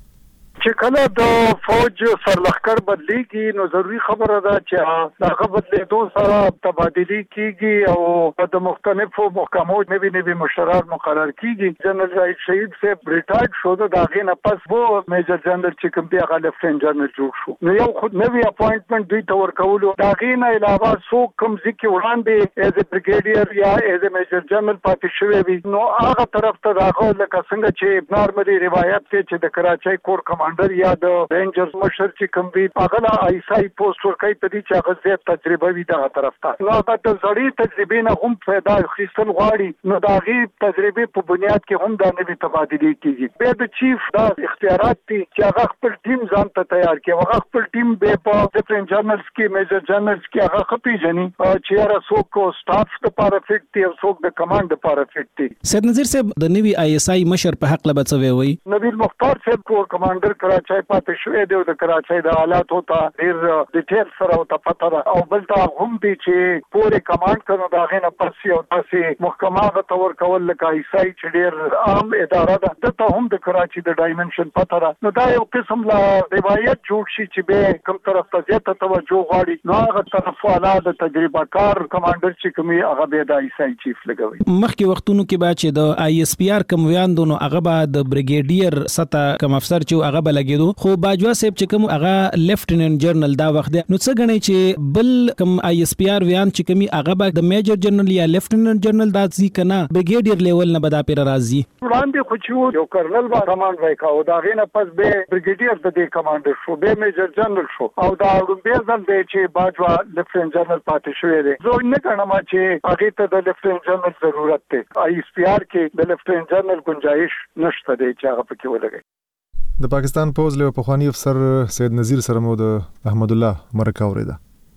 چې کله د فوج سرلښکر بدلیږي نو ضروری خبره ده چې هغه بدلیدو سره تبادلې کیږي او د مختلفو محکمو نوي مشران مقرر کیږي. جنرال زاهد شهید صاحب ریټایرډ شو د هغې نه پس وو میجر جنرال چې کوم دی هغه لیفټننټ جنرال جوړ شو. نو یو خود نوي اپوینټمنټ دوی ته ورکولو د هغې نه علاوه څوک کوم ځکه وړاندې ایز ا بریګیډیر یا ایز ا میجر جنرال پاتې شوی وي نو هغه طرف ته راغو لکه څنګه چې نارملي روایت دی چې د کراچۍ کور کمانډر یا د رینجرز مشر چې کوم وي هغه لا آی اس آی پوسټ ورکوي په دې چې هغه زیات تجربه وي دغه طرف ته. نو هغه د زړې تجربې نه هم فایده اخیستل غواړي نو د هغې تجربې په بنیاد کې هم دا نوي تبادلې کیږي. بیا د چیف دا اختیارات دي چې هغه خپل ټیم ځان ته تیار کړي. هغه خپل ټیم به په ډیفرنٹ جنرالز کې میجر جنرالز کې هغه خپېژني چې هر څوک کو سټاف لپاره فټ دي او څوک د کمانډ لپاره فټ دي. سید نذیر صاحب د نوي آی اس آی مشر په حق لبا څه وی؟ نوید مختار صاحب کور کمانډر کراچۍ پاتې شوی دی او د کراچۍ د حالاتو ته ډیر ډیټیل سره او ته پته ده او بل ته هم دی چې پورې کمانډ کړو د هغې نه پس یو داسې محکمه هغه ته ورکول لکه آی اس آی چې ډیر عام اداره ده دته هم د کراچۍ د ډایمنشن پته ده. نو دا یو قسم لا روایت جوړ شي چې به کوم طرف ته زیاته توجه غواړي نو هغه طرف والا د تجربه کار کمانډر چې کومي هغه به د آی اس آی چیف لګوي. مخکې وختونو کې بعد چې د آی اس پی آر کوم ویاندو نو هغه به د بریګیډیر سطح کوم افسر چې هغه به لګیدو خو باجوا صاحب چې کوم هغه لیفټننټ جنرال دا وخت نو څه غني چې بل کوم آی اس پی آر ویان چې کومي هغه به د میجر جنرال یا لیفټننټ جنرال دا ځي کنه بریګیډیر لیول نه بدا پیر راځي. وړاندې خو چې یو کرنل با کمانډ وکاو دا غینه پس به بریګیډیر د دې کمانډر شو به میجر جنرال شو او دا لومبه ځل دی چې باجوا لیفټننټ جنرال پاتې شوی دی. زه نه کړم چې هغه ته د لیفټننټ جنرال ضرورت دی. آی اس پی آر کې د لیفټننټ جنرال گنجائش نشته دی چې هغه پکې ولګي. د پاکستان پوز له پخوانی افسر سید نذیر سره مو د احمد الله مرکه اوریده.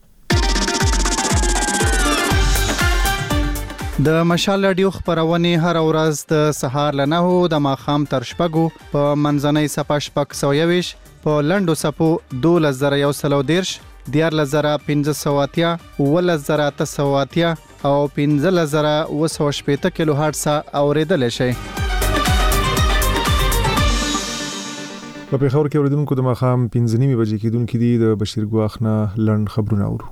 د مشال رادیو خبرونه هر ورځ د سهار له 9 د ماخام تر شپږو په منځنۍ صفه شپږ 120 په لندو صفو 2110 14580 11980 او 15080 کیلو هرتز اوریدل شي. په پیښور کې اوریدونکو د ماخام 5:30 بجې کېدونکې دي د بشیر ګواخ نه لند خبرونه اورو.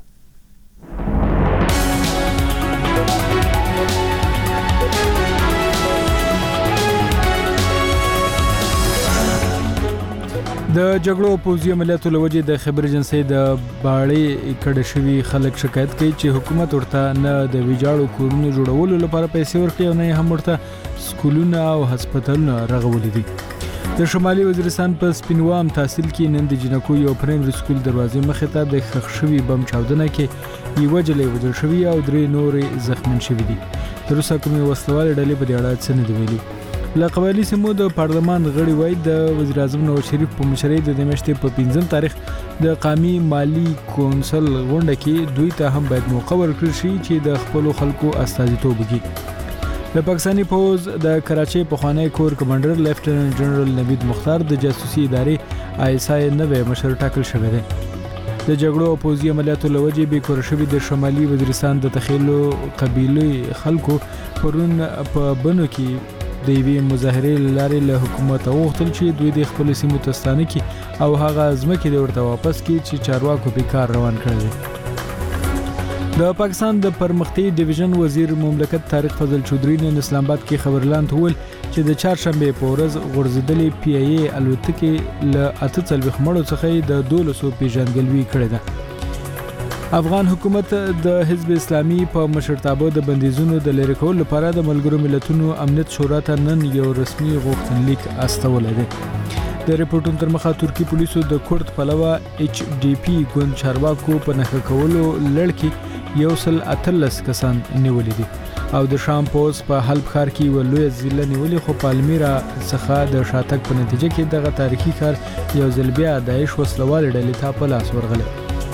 د جګړو پوځي عملیاتو لوجې د خبر ایجنسی د باړې کډه شوی خلک شکایت کوي چې حکومت ورته نه د ویجاړو کورونو جوړولو لپاره پیسې ورکړي او نه هم ورته سکولونه او هسپتالونه رغولي دي. د شمالي وزیرستان په سپینوام تحصیل کې نن د جنکو یو پرایمري سکول دروازې مخې ته د ښخ شوي بم چاودنه کې یوه جلۍ وژل شوې او 3 نورې زخمین شوي دي. تر اوسه کومې وسلوالې ډلې په دې اړه څه نه دي ویلي. له قبایلي سیمو د پارلمان غړي وایي د وزیر اعظم نواز شریف په مشرۍ د دې میاشتې په 15 تاریخ د قومي مالی کونسل غونډه کې دوی ته هم باید موقع ورکړل شي چې د خپل خلکو استازیتوب وکړي. د پاکستاني پوز د کراچۍ پخوانی کور کمانډر لیفټیننټ جنرال نوید مختار د جاسوسي ادارې ISI نوی مشر ټاکل شوی دی. د جګړو او پوځي عملیاتو لوجې به کور شوی د شمالي وزیرستان د تخیلو قبيلي خلکو پرون په بنو کې د یوې مظاهرې لارې له حکومت غوښتل چې دوی د خپل سیمو ته ستانه کړي او هغه ځمکې د ورته واپس کړي چې چارواکو په کار روان کړی. د پاکستان د پرمختي ډیویژن وزیر مملکت طارق فضل چودھری نن اسلام آباد کې خبرلاند هول چې د چهارشنبه په ورځ غورځېدلې PIA الوتکې له 48 مړو څخه د 1200 پیژندګلوي کړې ده. افغان حکومت د حزب اسلامي په مشرتابه د بندیزونو د لری کولو لپاره د ملګرو ملتونو امنیت شورا ته نن یو رسمي غوښتنلیک استولی دی. د ریپورتونو تر مخه ترکی پولیسو د کورد پلوه HDP ګوند چارواکو په نښه کولو لړ کې 118 کسان نیولي دي او د شام پوز په حلب ښار کې یوه لویه ځیله نیولې خو پالمیرا څخه د شاتګ په نتیجه کې دغه تاریخي ښار یو ځل بیا داعش وسلوالې ډلې ته په لاس ورغلی.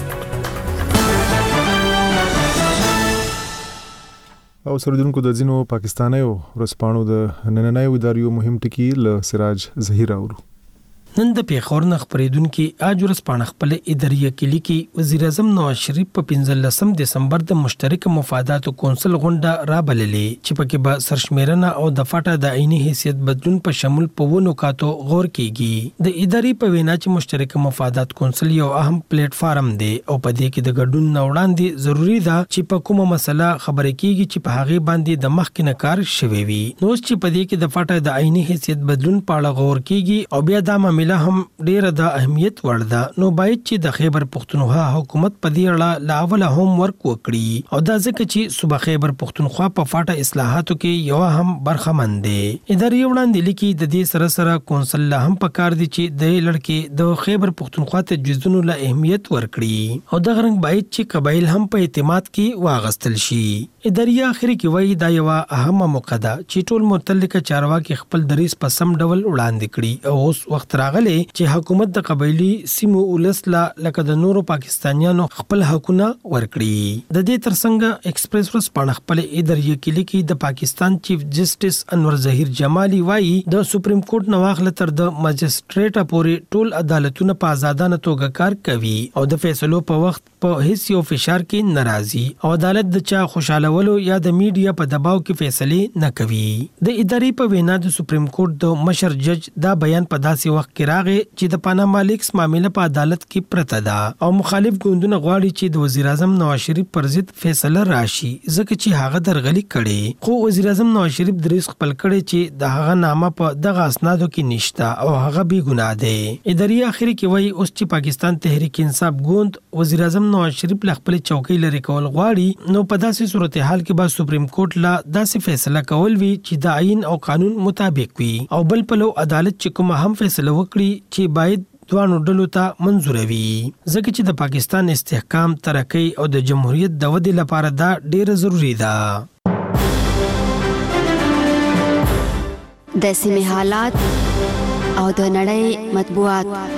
او سردونکو د ځینو پاکستانیو ورځپاڼو د نننۍ اداریو مهم ټکي له سراج ظهیر اورو. نن د پیښور نه خبرېدونکو اج ورځپاڼه خپل اداري کلی کې وزیر اعظم نواز شریف په 15 دسمبر د مشترک مفاداتو کونسل غونډه را بللې چې پکې به سرشمیرنه او د فاټا د عیني حیثیت بدلون په شمول په ونو کاتو غور کیږي. د اداري په وینا چې مشترک مفادات کونسل یو اهم پلیټ فارم دی او په دې کې د ګډون نه وړاندې ضروری ده چې په کومه مسله خبرې کیږي چې په هغه باندې د مخکې نه کار شوی وي. نو چې په دې کې د فاټا د عیني حیثیت بدلون په اړه غور کیږي او بیا دا معاملې هم ډیره د اهمیت وړ ده. نو باید چې د خیبر پختونخوا حکومت په دې اړه لا اوله هم ورک وکړي او دا ځکه چې صوبه خیبر پختونخوا په فاټا اصلاحاتو کې یو هم برخمن دي. اداري وړاندې لیکي د دې سره سره کونسل لا هم پکار دي چې د لړکې د خیبر پختونخوا ته جزونو له اهمیت ورکړي او د غرنګ باید چې قبایل هم په اعتماد کې واغستل شي. اداري اخر کې وایي دا یو اهمه موقع ده چې ټول متعلقه چارواکي خپل دریس په سم ډول وړاندې کړي او اوس وخت راغلی چې حکومت د قبایلی سیمو ولسلا لکه د نورو پاکستانیانو خپل حقونه ورکړي. د دې ترڅنګ ایکسپریس ورځپاڼه خپل اداري کې لیکي د پاکستان چیف جسټس انور ظهیر جمالي وایي د سپریم کورټ نو واخله تر د ماجستریټه پورې ټول عدالتونه په آزادانه توګه کار کوي او د فیصلو په وخت په هیڅ یو فشار کې ناراضي او عدالت د چا خوشالولو یا د میډیا په دباو کې فیصله نه کوي. د اداري په وینا د سپریم کورټ د مشر جج دا بیان په داسې وخت کې راغی چې د پاناما لیکس معاملې په عدالت کې پرته ده او مخالف ګوندونه غواړي چې د وزیر اعظم نواز شریف پر ضد فیصله راشي ځکه چې هغه درغلي کړي. خو وزیر اعظم نواز شریف دریس خپل کړي چې د هغه نامه په دغه اسنادو کې نشته او هغه بې ګناه دی. اداري اخر کې وایي اوس چې پاکستان تحریک انصاف ګوند وزیر اعظم نواز شریف له خپل چوکۍ لري کول غواړي نو په داسې صورتحال کې به سپریم کورټ لا داسې فیصله کول وي چې د آئین او قانون مطابق وي او بل پلو عدالت چې کوم هم فیصله وکړي چې باید دوانو ډلو ته منظور وي ځکه چې د پاکستان استحکام ترقی او د جمهوریت د ودې لپاره دا ډیره ضروری ده. د سیمې حالات او د نړۍ مطبوعات.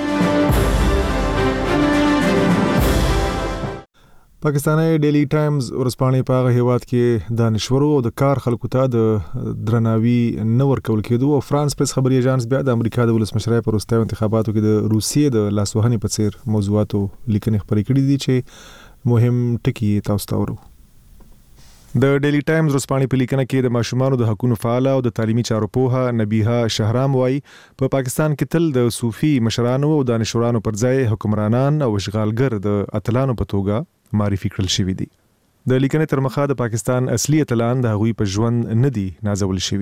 پاکستاني ډیلی ټایمز ورځپاڼې په هغه هیواد کې دانشورو او د کار خلکو ته د درناوي نه ورکول کېدو او فرانس پریس خبري ایجانس بیا د امریکا د ولسمشرۍ په وروستیو انتخاباتو کې د روسیې د لاسوهنې په څیر موضوعاتو لیکنې خپرې کړې دي چې مهم ټکي تاسو ته ورو. د ډیلی ټایمز ورځپاڼې په لیکنه کې د ماشومانو د حقوقو فعال او د تعلیمي چارو پوهه نبیها شهرام وایي په پاکستان کې تل د صوفي مشرانو او دانشورانو پر ځای حکمرانان او اشغالګر د اتلانو په توګه معرفي کړل شوی دي. د لیکنې تر مخه د پاکستان اصلي اتلان د هغوی په ژوند نه دي نازول شوی.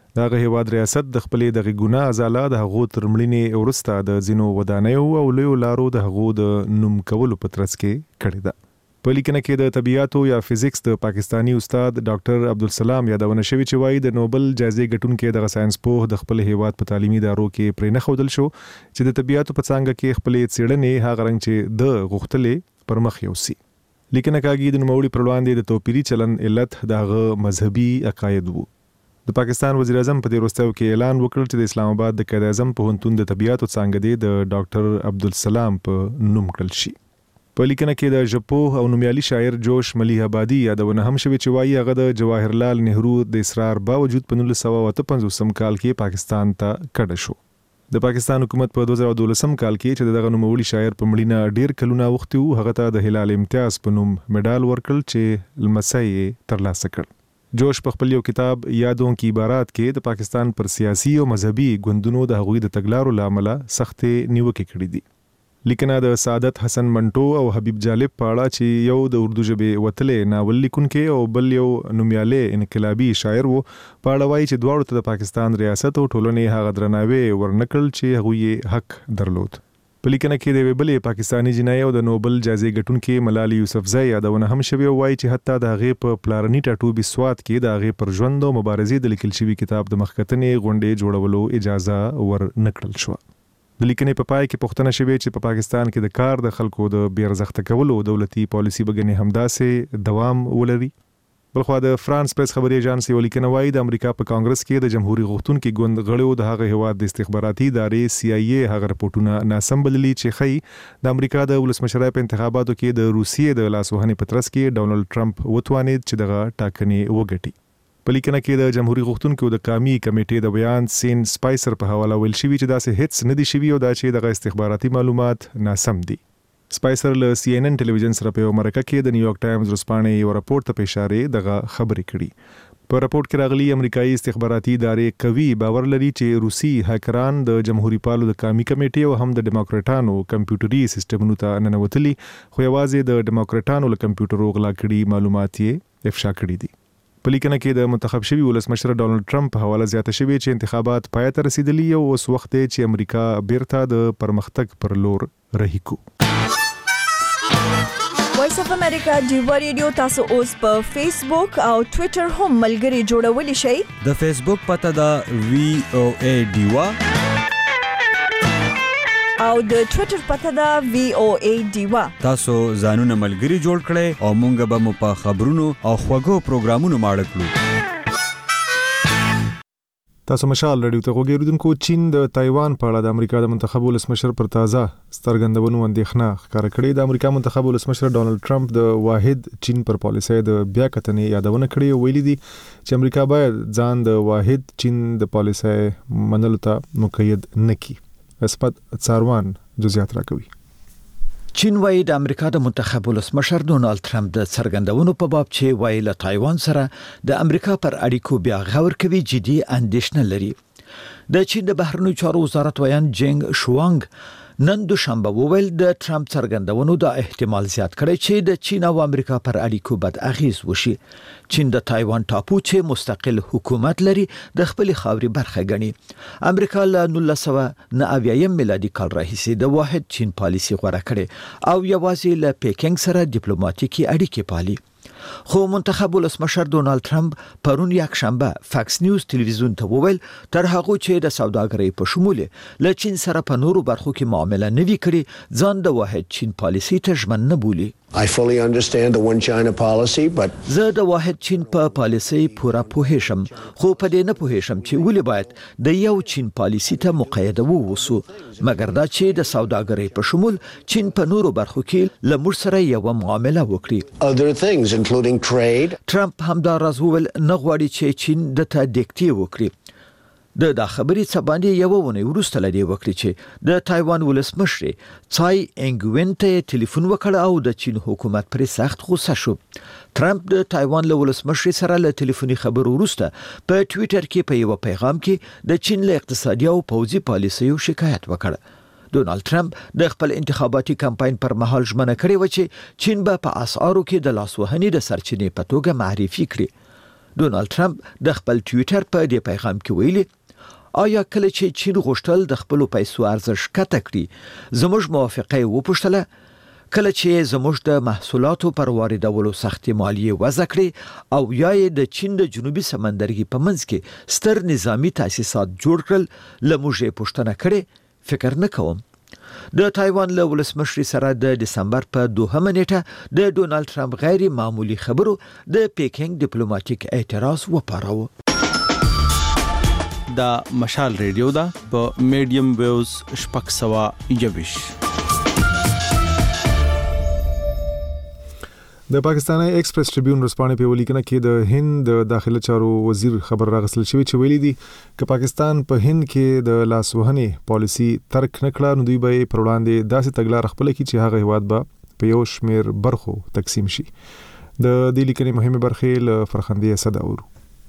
دغه هیواد ریاست د خپلې دغه ګناه ازاله د هغو ترمړینې ورسته د ځینو ودانیو او لویو لارو د هغو د نوم کولو په ترڅ کې کړې ده. په لیکنه کې د طبيعاتو یا فزیکس د پاکستانی استاد ډاکټر عبدالسلام یادونه شوی چې وايي د نوبل جایزې ګټونکو د ساينس پوه د خپل هیواد په تعلیمي ادارو کې پرې نه خودل شو چې د طبيعاتو په څنګه کې خپل څېړنې هغه رنګ چې د غوښتلې پر مخ یوسي. لیکنه کاږي د نوموړي پر وړاندې د توپیری چلن علت دغه مذهبي عقاید وو. د پاکستان وزیر اعظم په دې وروستیو کې اعلان وکړ چې د اسلام آباد د قائد اعظم پوهنتون د طبيعاتو څنګه د ډاکټر عبدالسلام په نوم کړل شي. په لیکنه کې د ژبپوه او نومیالي شاعر جوش ملیح آبادي یادونه هم شوی چې وايي هغه د جواهرلال نهرو د اصرار باوجود په 1958 کال کې پاکستان ته کډه شو. د پاکستان حکومت په 2012 کال کې چې دغه نوموړي شاعر په مړینه ډیر کلونه وخت وو هغه ته د هلال امتیاز په نوم میډال ورکړل چې لمسۍ ترلاسه کړ. جوش په خپل یو کتاب یادوں کی عبارات کې د پاکستان پر سیاسي او مذهبي ګوندونو د هغوی د تګلارو لامل سختې نیوکې کړې دي. لیکنه د سعادت حسن منټو او حبیب جالب په اړه چې یو د اردو ژبې وتلې ناول لیکونکي او بل یو نومیالي انقلابي شاعر وو په اړه وایي چې دواړو ته د پاکستان ریاست او ټولنې هغه درناوی ورنکړل چې هغوی حق درلود. په لیکنه کې د ویبلې پاکستانی جنایي او د نوبل جایزې ګټونکي ملالي یوسفزۍ یادونه هم شوی وایي چې حتی د هغې په پلارني ټاټوبي سوات کې د هغې پر ژوند او مبارزې د لیکل شوي کتاب د مخکتنې غونډې جوړولو اجازه ورنکړل شوه. د لیکنې په پای کې پوښتنه شوې چې په پاکستان کې د کار د خلکو د بې ارزښته کولو دولتي پالیسي بګنې همداسې دوام ولري. بلخوا د فرانس پریس خبري ایجانس یو لیکنه وايي د امریکا په کانګرس کې د جمهوریت غوښتونکو ګوند غړو د هغه هواد د استخباراتي ادارې CIA هغه رپورټونه ناسم بللي چې خي د امریکا د ولسمشرۍ په انتخاباتو کې د روسیې د لاسوهنې په ترڅ کې ډونالد ټرمپ وتوانید چې دغه ټاکنې وګټي. په لیکنه کې د جمهوریت غوښتونکو د قومي کمیټې د بیان سین سپایسر په حواله ویل شوی چې داسې هیڅ نه دي شوی او دا چې دغه استخباراتي معلومات ناسم دي. سپایسر له CNN ټلویزیون سره په مرکه کې د نیویارک ټایمز ورځپاڼې یو راپورټ ته په اشاره دغه خبرې کړي. په راپورټ کې راغلي امریکایي استخباراتي ادارې قوي باور لري چې روسي هکران د جمهوریت پالو د قومي کمیټې او هم د ډیموکراټانو کمپیوټري سیستمونو ته ننوتلي خو یوازې د ډیموکراټانو له کمپیوټرو غلا کړي معلومات یې افشا کړي دي. په لیکنه کې د منتخب شوی ولسمشر ډونالد ټرمپ په حواله زیاته شوی چې انتخابات پای ته رسیدلي او اوس وخت دی چې امریکا بیرته د پرمختګ پر لور رهي کو. وایس اف امریکا ډیوا ریډیو تاسو اوس په فیسبوک او ټوئیټر هم ملګري جوړولی شئ. د فیسبوک پته دا VOA ډیوا او د ټوئیټر پته دا VOA ډیوا. تاسو ځانونه ملګري جوړ کړئ او مونږ به مو په خبرونو او خوږو پروګرامونو ماړه کړو. تاسو مشال رادیو ته وګورئ. چین د تایوان په اړه د امریکا د منتخب ولسمشر پر تازه سترګندونو اندېښنه ښکاره کړې. د امریکا منتخب ولسمشر ډونالد ټرمپ د واحد چین پر پالیسۍ د بیا کتنې یادونه کړې او ویلي دي چې امریکا باید ځان د واحد چین د پالیسۍ منلو ته مقید نه کړي. اسپد څاروان جزئیات راکوي. چین وايي د امریکا د منتخب ولسمشر ډونالد ټرمپ د څرګندونو په باب چې وايي له تایوان سره د امریکا پر اړیکو بیا غور کوي جدي اندېښنه لري. د چین د بهرنیو چارو وزارت ویان جنګ شوانګ نن دوشنبه وویل د ټرمپ څرګندونو د احتمال زیات کړی چې د چین او امریکا پر اړیکو بد اغیز وشي. چین د تایوان ټاپو چې مستقل حکومت لري د خپل خاوري برخه ګڼي. امریکا له 1990 میلادي کال راهیسې د واحد چین پالیسي غوړه کړې او یوازې له پیکینګ سره ډیپلوماټیکي اړیکې پالي. خو منتخب ولسمشر ډونالد ټرمپ پرون یکشنبه فاکس نیوز ټلویزیون ته وویل تر هغه چې د سوداګرۍ په شمول له چین سره په نورو برخو کې معامله نه وی کړي ځان د واحد چین پالیسي ته ژمن نه بولي. I fully understand the one China policy, but زه د واحد چین په پالیسي پورا پوهیشم خو په دې نه پوهیشم چې ولې باید د یو چین پالیسي ته مقید ووسو مګر دا چې د سوداګرۍ په شمول چین په نورو برخو کې له موږ سره یو معامله وکړي. other things including trade. ټرمپ هم دا راز وویل نه غواړي چې چین د ته ډیکټي وکړي. د خبرې څه باندې یو ونه ورسته لدی وکړي چې د تایوان ولسمشر څای انګوین ته ټلیفون وکړ او د چین حکومت پر سخت غوسه شو. ټرمپ د تایوان له ولسمشر سره له ټلیفوني خبرو وروسته په ټوئیټر کې په یو پیغام کې د چین له اقتصادي او پوځي پالیسیو شکایت وکړ. ډونالد ټرمپ د خپل انتخاباتي کمپاین پر مهال ژمنه کړې و چې چین به په اسعارو کې د لاسوهنې د سرچینې په توګه معرفي کړي. ډونالد ټرمپ د خپل ټوئیټر په دې پیغام کې ویلي آیا کله چې چین غوښتل د خپل پیسو ارزښت کته کړي زموږ موافقه وپوښتله کله چې زموږ د محصولاتو پر واردولو سختي مالیه وضع کړې او یا د چین د جنوبي سمندرګي په منځ کې ستر نظامی تاسیسات جوړ کړل لموږه پښتنه کړي فکر نه کوم د تایوان له ولسمشر سره د دسمبر په 2 نیټه د ډونالد ټرمپ غیر معمولی خبرو د پیکینګ ډیپلوماټیک اعتراض وپاراوه دا مشال ریډیو دا په میډیم ویوز شپږ سوا یوش د پاکستاني ایکسپریس ټریبیون رسپانې په ولیکنه کې د هند د داخله چارو وزیر خبر راغسل شوی چې ویلي دي چې پاکستان په هند کې د لاسوهنې پالیسی ترک نکړه نو دوی به پر وړاندې داسې تګلار خپل کې چې هغه هواد به په یو شمیر برخو تقسیم شي د دې لیکنې مهمه برخه ل فرخندې اسد اورو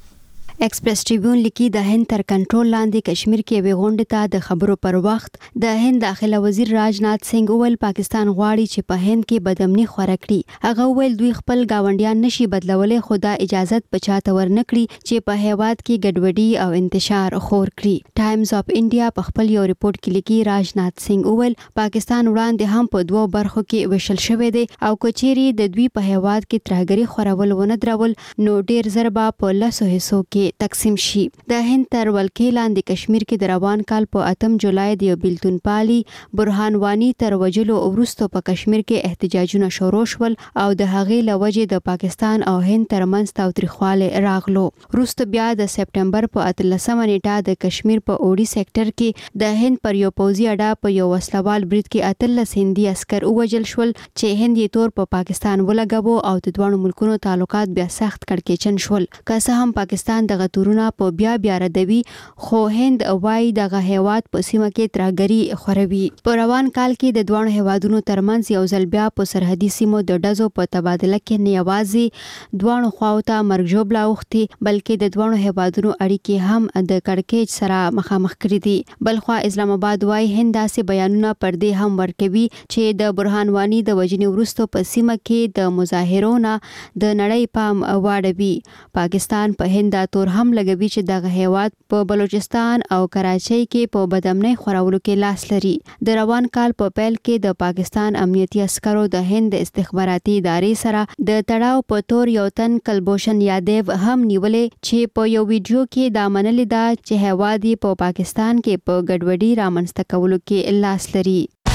ایکسپریس ټریبیون لیکي د هند تر کنټرول لاندې کشمیر کې به غونډه ته د خبرو پر وخت د هند داخله وزیر راجنات سنگ ویل پاکستان غواړي چې په هند کې بدامني خوره کړي هغه ویل دوی خپل گاونډیان نشي بدلولې خو دا اجازه پچاته ورنکړي چې په هیواد کې ګډوډي او انتشار خور کړي ټایمز اف انډیا په خپل یو ریپورت کې لیکي راجنات سنگ ویل پاکستان وړاندې هم په دوه برخو کې وشل شوی دی او کچيري د دوی په هیواد کې ترهګری خورول ونه درول نو ډیر ضربه په لاسو حصو کې تقسیم شي د هند تر ولکې لاندې کشمیر کې د روان کال په 8 جولای د بیلتون پالي برهان وانی تر وجلو وروسته په کشمیر کې احتجاجونه شروع شول او د هغې لوجې د پاکستان او هند ترمنځ تاوتریخواله راغلو وروسته بیا د سپټمبر په 13 نیټه د کشمیر په اوړي سېکټر کې د هند پر یو پوځي اډه په یو وسلوال برید کې 13 هندي عسكر ووجل شول چې هند یې تور په پاکستان ولګاوه او د دوه ملکونو تعلقات بیا سخت کړکېچن شول که څه هم پاکستان د تورونه په بیا ردوي خو هند وايي دغه هیواد په سیمه کې ترهګری خوروي په روان کال کې د دوه هیوادونو ترمنځ یو ځل بیا په سرحدي سیمو د ډزو په تبادله کې نه یوازې دوه خواوته مرګ جوړه اوختي بلکې د دوه هیوادونو اړیکې هم د کڑکېچ سره مخامخ کړې دي بلخو اسلام آباد وايي هند داسې بیانونه پر دې هم ورکوي چې د برهان وانی د وجنې وروسته په سیمه کې د مظاهرونو د نړۍ پام واړوي پاکستان په هند تور هم لګوي چې دغه هیواد په بلوچستان او کراچۍ کې په بدامنۍ خورولو کې لاس لري د روان کال په پیل کې د پاکستان امنیتي عسکرو د هند استخباراتي ادارې سره د تړاو په تور یو تن کلبوشن یادیو هم نیولې چې په یو ویډیو کې دا منلې ده چې هیواد په پاکستان کې په ګډوډي رامنځته کولو کې لاس لري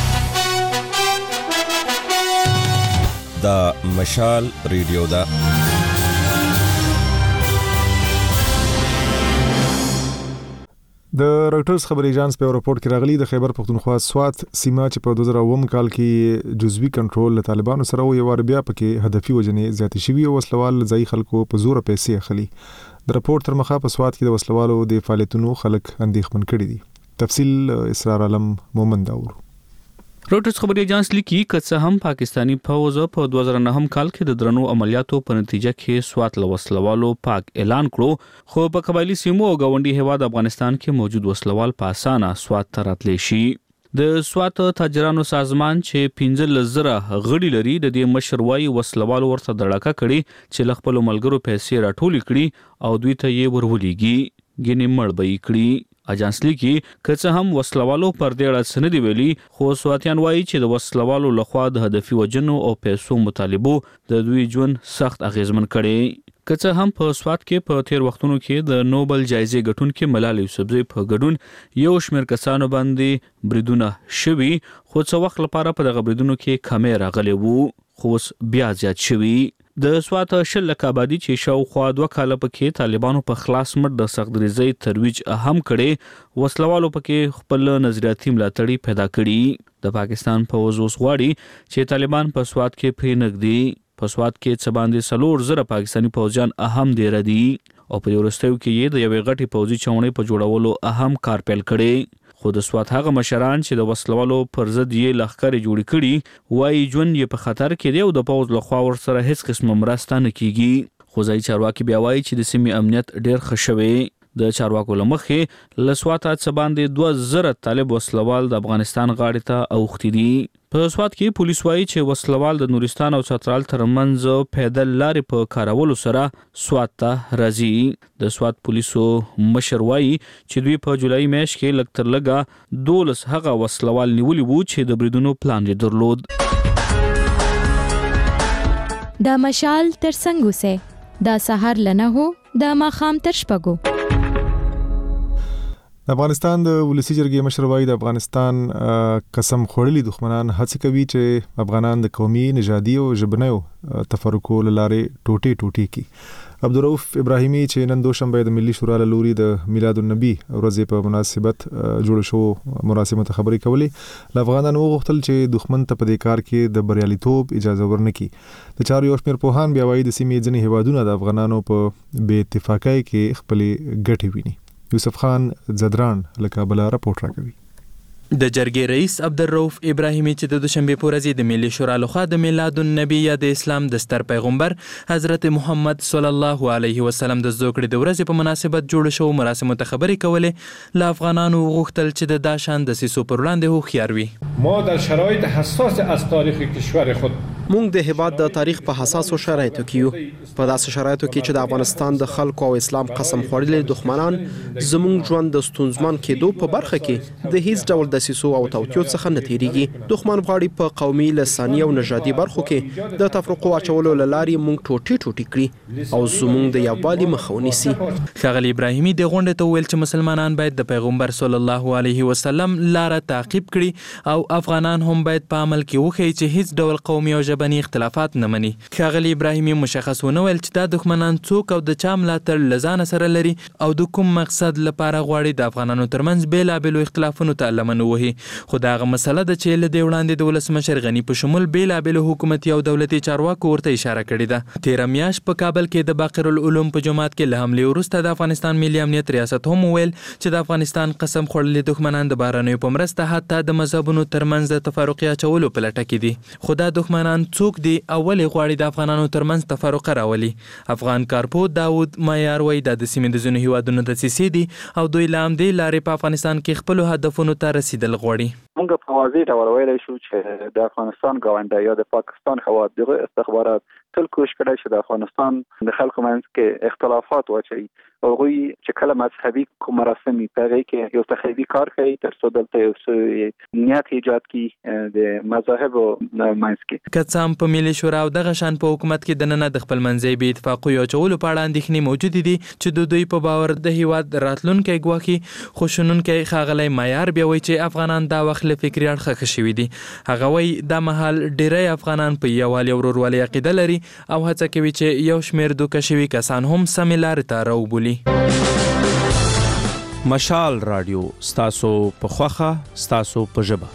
دا مشال ریډیو دا د راټرز خبري ایجنس په راپورټ کې راغلي د خیبر پختونخوا سوات سیمه چې په 2009 کال کې جزوي کنټرول له طالبانو سره یو بیا پکې هدفي وجنې زیات شوی او وسلوال ځای خلکو په زور پیسې اخلي د راپورټ تر مخه په سوات کې د وسلوالو د فعالیتونو خلک اندېښمن کړي دي تفصیل اسرار عالم مومن داور روټرز خبري ایجنس لیکي چې هم پاکستانی فوج په 2009 کال کې د درنو عملیاتو په نتیجه کې سوات لوسلوالو پاک اعلان کړو خو په قبایلی سیمو او غونډي هیواد افغانستان کې موجود وسلوال په اسانه سوات ته راتلی شي د سوات تاجرانو سازمان چې 15,000 غړي لري د دې مشروعي وسلوال ورته دړکه کړي چې خپل ملګرو پیسې راټول کړي او دوی ته یې ورولېږي ګینې مړ به کړي اجانس لیکي که هم وسلوالو پر دې اړه سندې ویلي خو سواتیان وایي چې د وسلوالو لخوا د هدفي وجنو او پیسو مطالبو د دوی ژوند سخت اغیزمن کړي که هم په سوات کې په تیر وختونو کې د نوبل جایزې ګټونکو ملال یوسفزئی په ګډون یو شمېر کسانو باندې بریدونه شوي خو څو وخت لپاره په دغه بریدونو کې کمې راغلي وو خو بیا زیات شوي د سوات شل لکابادي چې شاوخوا 2 کال پکې طالبانو په خلاص مړ د سختګریزي ترویج اهم کړي وسلوالو پکې خپل نظریاتي ملاتړي پیدا کړي د پاکستان په وزوس غواړي چې طالبان په سوات کې پرې نګدي په سوات کې څه باندې 3,000 پاکستانی فوجیان اهم دي ردي او په ورستیو کې یې د یوې غټي فوجي چونې په جوړولو اهم کار پیل کړي خو د سوات هغه مشران چې د وسلوالو پر ضد یې لخرې جوړې کړي وایي ژوند یې په خطر کې دی او د پوز لخوا ور سره هیڅ قسم مرسته نه کیږي خو ځای چارواکي بیا وایي چې د سیمې امنیت ډېر ښه شوی د چارواکو لمخې لسوات څخه باندې 2000 طالب وسلوال د افغانستان غاړې ته اوختي دي. په سوات کې پولیس وایي چې وسلوال د نورستان او چترال ترمنځ پیدل لارې په کارولو سره سوات ته راځي. د سوات پولیسو مشر وایي چې دوی په جولای میاشت کې لږ تر لږه 12 هغه وسلوال نیولي وو چې د بریدونو پلان یې درلود. د مشال تر څنګ اوسه د سحر لنه هو د ماخام تر شپږو. د افغانستان د ولسی جرګې مشر وایي د افغانستان قسم خوړلي دښمنان هڅه کوي چې افغانان د قومي نژادي او ژبنیو تفرقو لارې ټوټي کی. عبدالرؤف ابراهیمی چې نن دوشنبه د ملي شورا له لوري د میلاد النبی ورځې په مناسبت جوړ شو مراسمو ته خبرې کولې. افغانانو غوښتل چې دښمن ته په دې کار کې د بریالیتوب اجازه ورنکړي. د چارو یو شمېر پوهان بیا وایي د سیمې ځینې هیوادونه د افغانانو په بې اتفاقۍ کې خپلې ګټې ویني. یوسف خان زدران له کابل راپورټ راکوي. د جرګې رئیس عبدالرؤف ابراهیمی چې د دوشنبه په ورځ د ملي شورا لخوا د میلاد النبی یا د اسلام د ستر پیغمبر حضرت محمد صلی الله علیه وسلم د زوکړې د ورځې په مناسبت جوړ شو مراسمو ته خبرې کولې. له افغانانو غوښتل چې د داشان د سیسو پر وړاندې هوښیار وي. ما در شرایط حساس از تاریخ کشور خود مونږ د هیواد د تاریخ په حساسو شرایطو کې یو. په داسې شرایطو کې چې د افغانستان د خلکو او اسلام قسم خوړلي دښمنان زموږ ژوند د ستونزمن کېدو په برخه کې د هیڅ ډول دسیسو او توطیو څخه نه تیریږي. دښمن غواړي په قومي، لساني او نژادي برخو کې د تفرقو اچولو له لارې مونږ ټوټي کړي او زموږ د یووالي مخه ونیسي. ښاغلي ابراهیمی د غونډې ته ویل چې مسلمانان باید د پیغمبر صلی الله علیه وسلم لاره تعقیب کړي او افغانان هم باید په عمل کې وښیي چې هیڅ ډول قومي او ژبني اختلافات نه مني. ښاغلي ابراهیمی مشخص ونه ویل چې دا دښمنان څوک او د چا ملاتړ له ځانه سره لري او د کوم مقصد لپاره غواړي د افغانانو ترمنځ بېلابېلو اختلافونو ته لمن ووهي. خو دا هغه مسله ده چې له دې وړاندې د ولسمشر غني په شمول بېلابېلو حکومتي او دولتي چارواکو ورته اشاره کړې ده. تېره میاشت په کابل کې د باقر العلوم په جومات کې له حملې وروسته د افغانستان ملي امنیت ریاست هم وویل چې د افغانستان قسم خوړلي دښمنان د بهرنیو په مرسته حتی د مذهبونو ترمنځ د تفرقې اچولو په لټه کې دي. خو دا دښمنان څوک دي او ولې غواړي د افغانانو ترمنځ تفرقه راولي؟ افغان کارپو داود معیار وایي دا د سیمې د ځینو هیوادونو دسیسې دي او دوی له همدې لارې په افغانستان کې خپلو هدفونو ته رسیدل غواړي. موږ په واضح ډول ویلی شو چې د افغانستان ګاونډی یا د پاکستان هیواد دغه استخبارات تل کوشش کړی چې د افغانستان د خلکو منځ کې اختلافات واچوي او هغوی چې کله مذهبي کوم مراسم وي په هغې کې یو تخریبي کار کوي تر څو دلته یو څه نیت ایجاد کړي د مذاهبو منځ کې. که څه هم په ملي شورا او دغه شان په حکومت کې دننه د خپل منځي بې اتفاقیو اچولو په اړه اندېښنې موجودې دي چې د دوی په باور د هیواد راتلونکی ګواښي. خو شنونکی ښاغلی معیار بیا وایي چې افغانان دا وخت له فکري اړخه ښه شوي دي. هغه وایي دا مهال ډیری افغانان په یووالي او ورورولۍ عقیده لري او هڅه کوي چې یو شمېر دوکه شوي کسان هم سمې لارې ته راوبولي. مشال رادیو ستاسو په خوخه ستاسو په ژبه.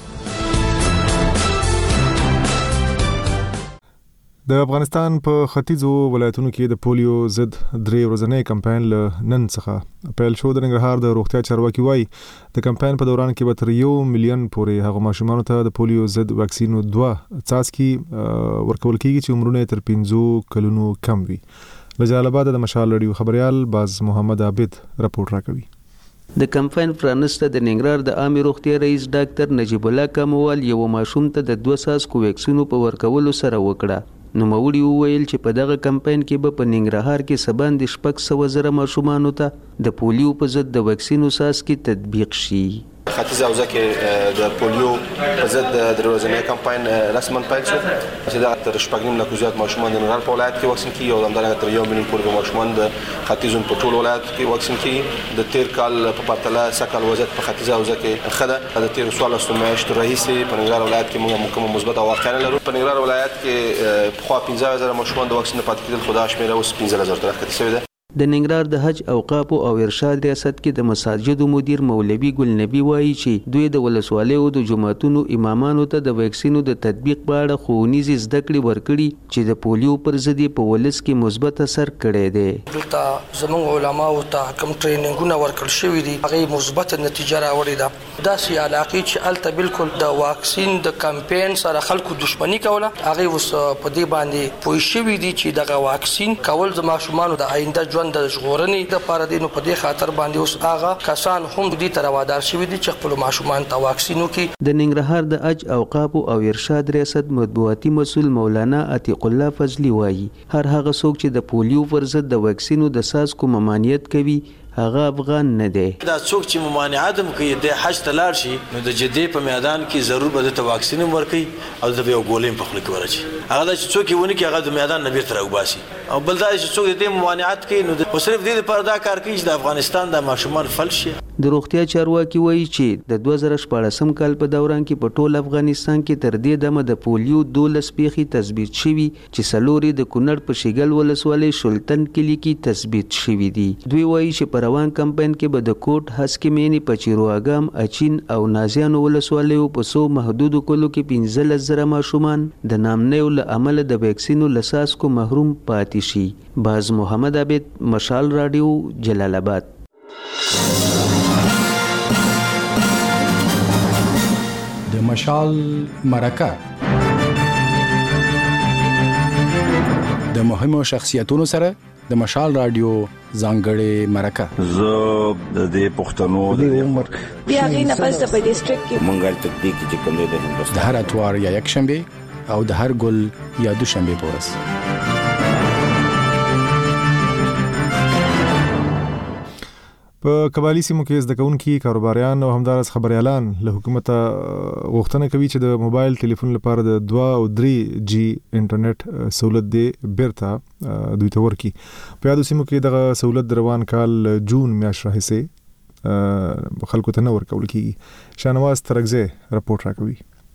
د افغانستان په ختیځو ولایتونو کې د پولیو ضد 3 ورځنی کمپاین له نن څخه پیل شو. د ننګرهار د روغتیا چارواکي وایي د کمپاین په دوران کې به تر 1 میلیون پورې هغه ماشومانو ته د پولیو ضد واکسینو 2 څاڅکي ورکول کیږي چې عمرونه تر 15 کلونو کم وي. له جلال آباد د مشال رادیو خبريال باز محمد عابد راپورټ راکوي. د کمپاین پرانسته د ننګرهار د عامه روغتیا رئیس ډاکټر نجیب الله کموال یو ماشوم ته د 2 څاڅکو ویکسینو په ورکولو سره وکړه. نو موري وویل چې په دغه کمپاین کې به په ننګرهار کې سباند 600,000 ماشومانو ته د پولیو په ضد د ویکسینو څاڅکي تطبیق شي. ختیځ حوزه کې د پولیو په ضد د ورځنی کمپاین رسما پیل شو چې دا تر 8.5 لک زیات ماشومان د ننګرهار په ولایت کې واکسین کیږي او همدارنګه تر 1 میلیون پورې ماشومان د ختیځ په ټول ولایت کې واکسین کیږي. د تیر کال په پرتله سکهال وضعیت په ختیځ حوزه کې خده د تیر 16 میاشتو راهیسې په ننګرهار ولایت کې موږ کوم مثبت واقعه لرو. په ننګرهار ولایت کې په خوا 15,000 ماشومان د واکسین پاتې کېدل، خو دا شمېره اوس 15,000 ته راکته شوې ده. د ننګرهار د حج اوقاف او ارشاد ریاست کې د مساجدو مدیر مولوي ګل نبی وایي چې دوی د ولسوالیو د جماعتونو امامانو ته د ویکسینو د تطبیق په اړه ښوونیزې زده کړې ورکړي چې د پولیو پر ضد په ولس کې مثبت اثر کړی دی. دلته زموږ علماو ته کوم ټریننګونه ورکړل شوي دي هغې مثبت نتیجه راوړې ده. داسې علاقې چې هلته بالکل د واکسین د کمپین سره خلکو دښمني کوله هغې اوس په دې باندې پوه شوي دي چې دغه واکسین کول د ماشومانو د آینده ژوند ژوند د ژغورنې لپاره دی. نو په دې خاطر باندې اوس هغه کسان هم دې ته روادار شوي دي چې خپل ماشومان ته واکسین وکړي. د ننګرهار د اج اوقاف او ارشاد ریاست مطبوعاتي مسؤل مولانا عتیق الله فضلی وایي هر هغه څوک چې د پولیو پر ضد د واکسینو د څاڅکو ممانعت کوي هغه افغان نه دی. دا څوک چې ممانعت هم کوي د حج ته لاړ شي نو د جدې په میدان کې ضرور به د واکسین ورکړي او د یو ګولې په خله کې ورچي. هغه د څوک ونه کې هغه د میدان نه بیرته راوباسي او بل دا چې څوک د ممانعت کوي نو د صرف د لپاره دا کار کوي چې د افغانستان د ماشومان فلج شي. د روغتیا چارواکي وایي چې د 2014 کال په دوران کې په ټول افغانستان کې تر دې دمه د پولیو 12 پیښې تثبیت شوي چې څلورې د کونړ په شیګل ولسوالۍ شلتن کلي کې تثبیت شوي دي. دوی وایي چې په روان کمپاین کې به د کوټ هسکې مینې په چیرواګام اچین او نازیانو ولسوالیو په څو محدودو کلو کې 15,000 ماشومان د نامنیو له امله د ویکسینو له څاڅکو محروم پاتې شي. باز محمد عابد، مشال رادیو، جلال آباد. د مشال مرکه د مهمو شخصیتونو سره د مشال رادیو ځانګړې مرکه. زه د دې پښتنو د عمر بیا غي نه پس په ډیسټریکټ کې مونږه تطبیق چې کوم د هندوستان د هر اتوار یا یک شنبه او د هر ګل یا دوشنبه په ورځ. په قبایلی سیمو کې زده کوونکي کاروباریان او همدارس خبريالان له حکومت غوښتنه کوي چې د موبایل ټلیفون لپاره د 2 او 3G انټرنیټ سہولت دی بیرته دوی ته ورکي. په یادو سیمو کې دغه سہولت روان کال جون میاشت راهیسې خلکو ته نه ورکول کیږي. شانواز ترغزه رپورټ راکوي.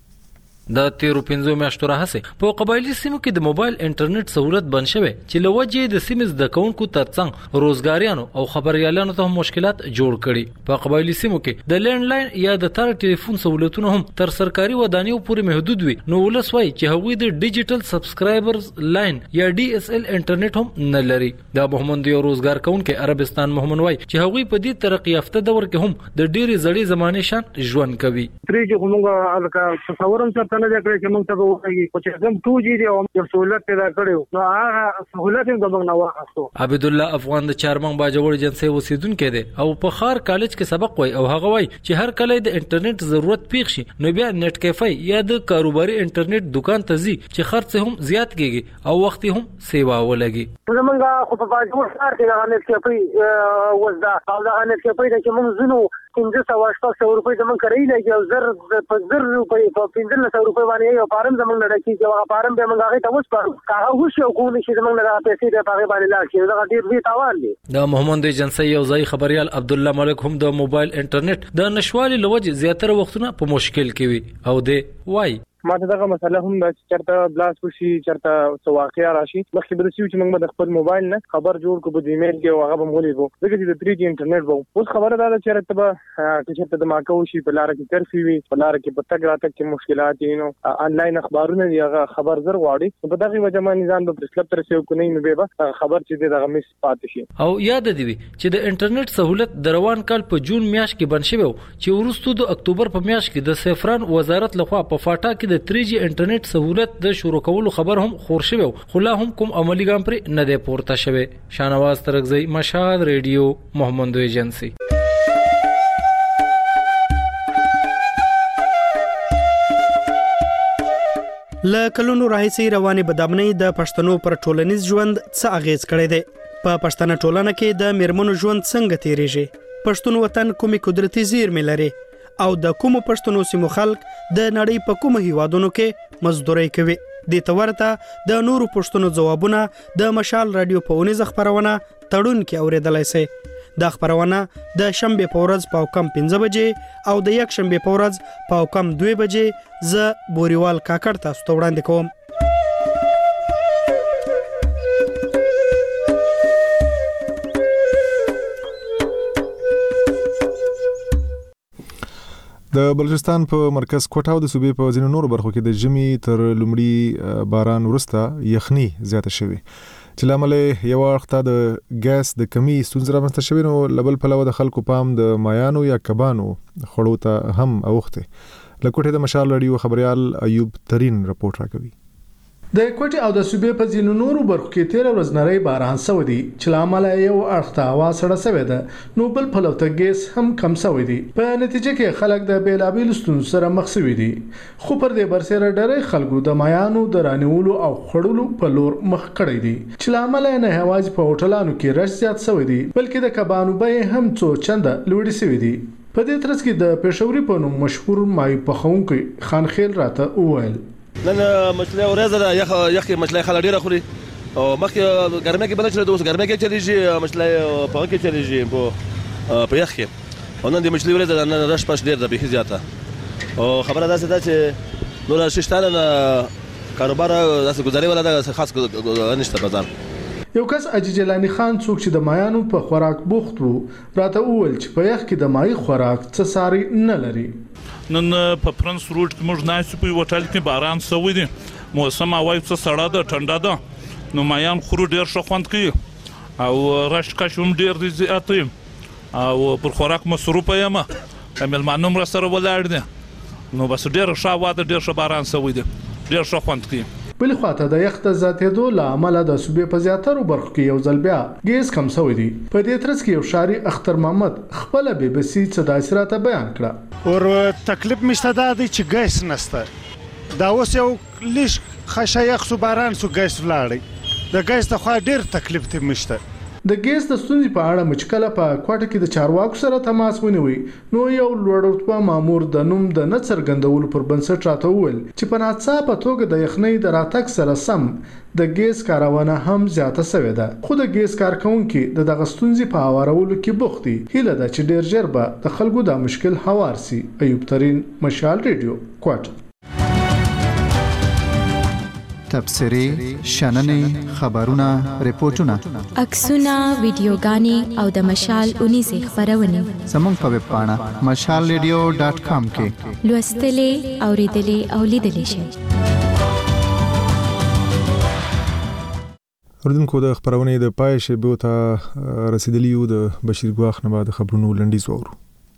د 13 میاشتو راهسه په قبایلی سیمو کې د موبایل انټرنیټ سہولت بند شوه چې لوجه د سیمز د کونکو ترڅنګ روزګاریانو او خبريالانو ته مشکلات جوړ کړي. په قبایلی سیمو کې د لینډ لاین یا د تار ټلیفون سہولتونه هم تر سرکاري ودانیو پورې محدود وي. نو ولسوي چې هغوی د ډیجیټل سبسکرایبرز لاین یا DSL انټرنیټ هم نه لري. د محمد یو روزګار کونکو عربستان محمد وای چې هغوی په دې ترقی یافته دور کې هم د ډېری زړې زمانه شان ژوند کوي. ترې کومه الکا تصورم څه نه کړی چې موږ ته وایي چې زم 2G دی او یو سہولت پیدا کړو نو هغه سہولت هم موږ نه واخستو. عبد الله افغان د چارمنګ باجوړ جنسي اوسیدونکو دی او په خار کالج کې سبق وای او هغه وای چې هر کله د انټرنیټ ضرورت پیښ شي نو بیا نت کیفای یا د کاروباري انټرنیټ دکان ته ځي چې خرڅ هم زیات کیږي او وخت هم سیوا ولګي. زمونږ خو په باجوړ ښار کې د نت کیفای وزدا او د نت کیفای چې موږ زنو 1500 روپۍ زمون کوي لګي او زر روپۍ په 1500 روپۍ باندې یو فارم زمون نه راکې چې هغه فارم به موږ هغه ته وسپارو هغه هوښ یو کولی شي زمون نه پیسې د هغه باندې لاړ شي دا ډیر وی تاوان دي. د محمد جنسي یو ځای خبريال عبد الله ملک هم د موبایل انټرنیټ د نشوالي لوجه زیاتره وختونه په مشکل کې وي او د وای ما ته دغه مسله هم د چرته بلاس وشي چرته واقعیا راشي مخکې به چې موږ د خپل موبایل نه خبر جوړ کو په ایمیل کې او هغه به مولې وو ځکه چې د 3G انټرنیټ وو اوس خبره ده چې رته به چې د ماکو شي په لار کې ترفي وي په لار کې په تګ راتګ کې مشکلات دي نو انلاین اخبارونه دی هغه خبر زر واړي په دغه وجه باندې ځان په پرسکلب تر څو کو نه به خبر چې دغه مس پاتې شي. او یاد دی چې د انټرنیټ سہولت د روان کال په جون میاشت کې بند شوی چې ورستو د اکتوبر په میاشت کې د سفران وزارت لخوا په فاټا کې د 3G انټرنیټ سہولت د شروع کولو خبر هم خور شوی خو لا هم کوم عملی ګام پر نه دی پورته شوی. شانواز ترغزی، مشهد ریډیو، محمد ایجنسی. ل کلونو راهیسې روانې بدامنۍ د پښتنو پر ټولنیز ژوند څه اغیز کړی دی؟ په پښتنه ټولنه کې د میرمنو ژوند څنګه تیریږي؟ پښتون وطن کومې قدرتي زیرمې لري او د کومو پښتنو سیمو خلک د نړۍ په کومو هیوادونو کې مزدوري کوي؟ د تورته د نورو پښتنو ځوابونه د مشال رادیو په اونیزه خبرونه تړون کې اوریدلای شئ. د خبرونه د شنبه په ورځ په کم 15 بجې او د یک شنبه په ورځ په کم 2 بجې ز بوريوال کاکړ تاسو ته وړاندې کوم. د بلوچستان په مرکز کوټه او د صوبې په ځینو نورو برخو کې د ژمي تر لومړي باران وروسته یخني زیاته شوې چې لامل یو وخت د ګاز د کمی ستونزې رامنځته شوې نو لبل پلوه د خلکو پام د مایانو یا کبانو خړو ته هم اوخته. لکوټه د مشال رادیو خبريال ایوب ترين رپورټ راکوي. د کوټي او د صوبې په ځینو نورو برخو کې 13 ورځې نری باران شوی دی چې لامل یو اړخ ته هوا سړه شوې ده نو بل پلو ته ګیس هم کم شوی دی په نتیجه کې خلک د بیلابیل ستونزو سره مخ شوي دي خو پر دې برسره ډېری خلکو د مایانو د رانیولو او خړولو په لور مخ کړی دي چې لامل نه هواج په هوټلانو کې رش زیات شوی دی بلکې د کبانو به هم څو چنده لوړې شوي دي په دې ترڅ کې د پېښوري په نوم مشهور مای پخونکي خان خیل راته وویل نن مچلې ورځ ده یخ مچلې خل ډیره خوري او مخکې ګرمه کې بل چې دوس ګرمه کې چلیږي مچلې په کې چلیږي په یخ کې او نن د مچلې ورځ ده نن رش پښ ډیر ده به زیاته او خبره ده چې نور ششتانه کاروبار داسې گزارې ولا ده خاص نشته بازار یو کس اجي جلانی خان څوک چې د مایانو په خوراک بوخت وو راته وویل چې په یخ کې د مای خوراک څه ساري نه لري نن په پرنس روډ کې موږ ناشې په هوټل کې باران شوی دی موسم هوا څه سړه ده ټنډه ده نو مایان خورو ډیر ښه خوند کوي او رش کش هم ډیر زیات او پر خوراک مصروف یم مېلمانه هم راسره ولاړ دي نو بس ډیر ښه هوا ده ډیر ښه باران شوی دی ډیر ښه خوند کوي بل خواته د یخ د زیاتېدو له امله د صوبې په زیاترو برخو کې یو ځل بیا ګیس کم شوی دی په دې ترڅ کې یو شاري اختر محمد خپل بي بي سي څه راته بیان کړه اور تکلیف مشته دا دی چې ګیس نشته دا اوس یو لیش خشه یخ سو باران سو ګیس ولاړی د ګیس ته خو ډیر تکلیف ته مشته د ګیس د ستونزې په اړه مچکله په کوټه کې د چارواکو سره تماس ونیوي نو یو لوړ رتبه مامور د نوم د نه څرګندولو پر بنسټ راته وویل چې په ناڅاپه توګه د یخنۍ د راتګ سره سم د ګیس کارونه هم زیاته شوې ده خو د ګیس کارکونکو د دغه ستونزې په هوارولو کې بوخت دي هیله ده چې ډیر ژر به د خلکو د مشکل هوار سي ایوب ترين مشال ریډیو کوټه تبصرې شننې خبرونه ریپورتونه عکسونه ویډیوګانې او د مشال 19 خبرونه زموږ په ویب پاڼه mashalradio.com کې لوستلې اوریدلې او لیدلې شئ اردوونکو د خبرونې د پای شیبو ته رسیدلی یو د بشیر ګواخ نه بعد خبرونو لنډیز وورو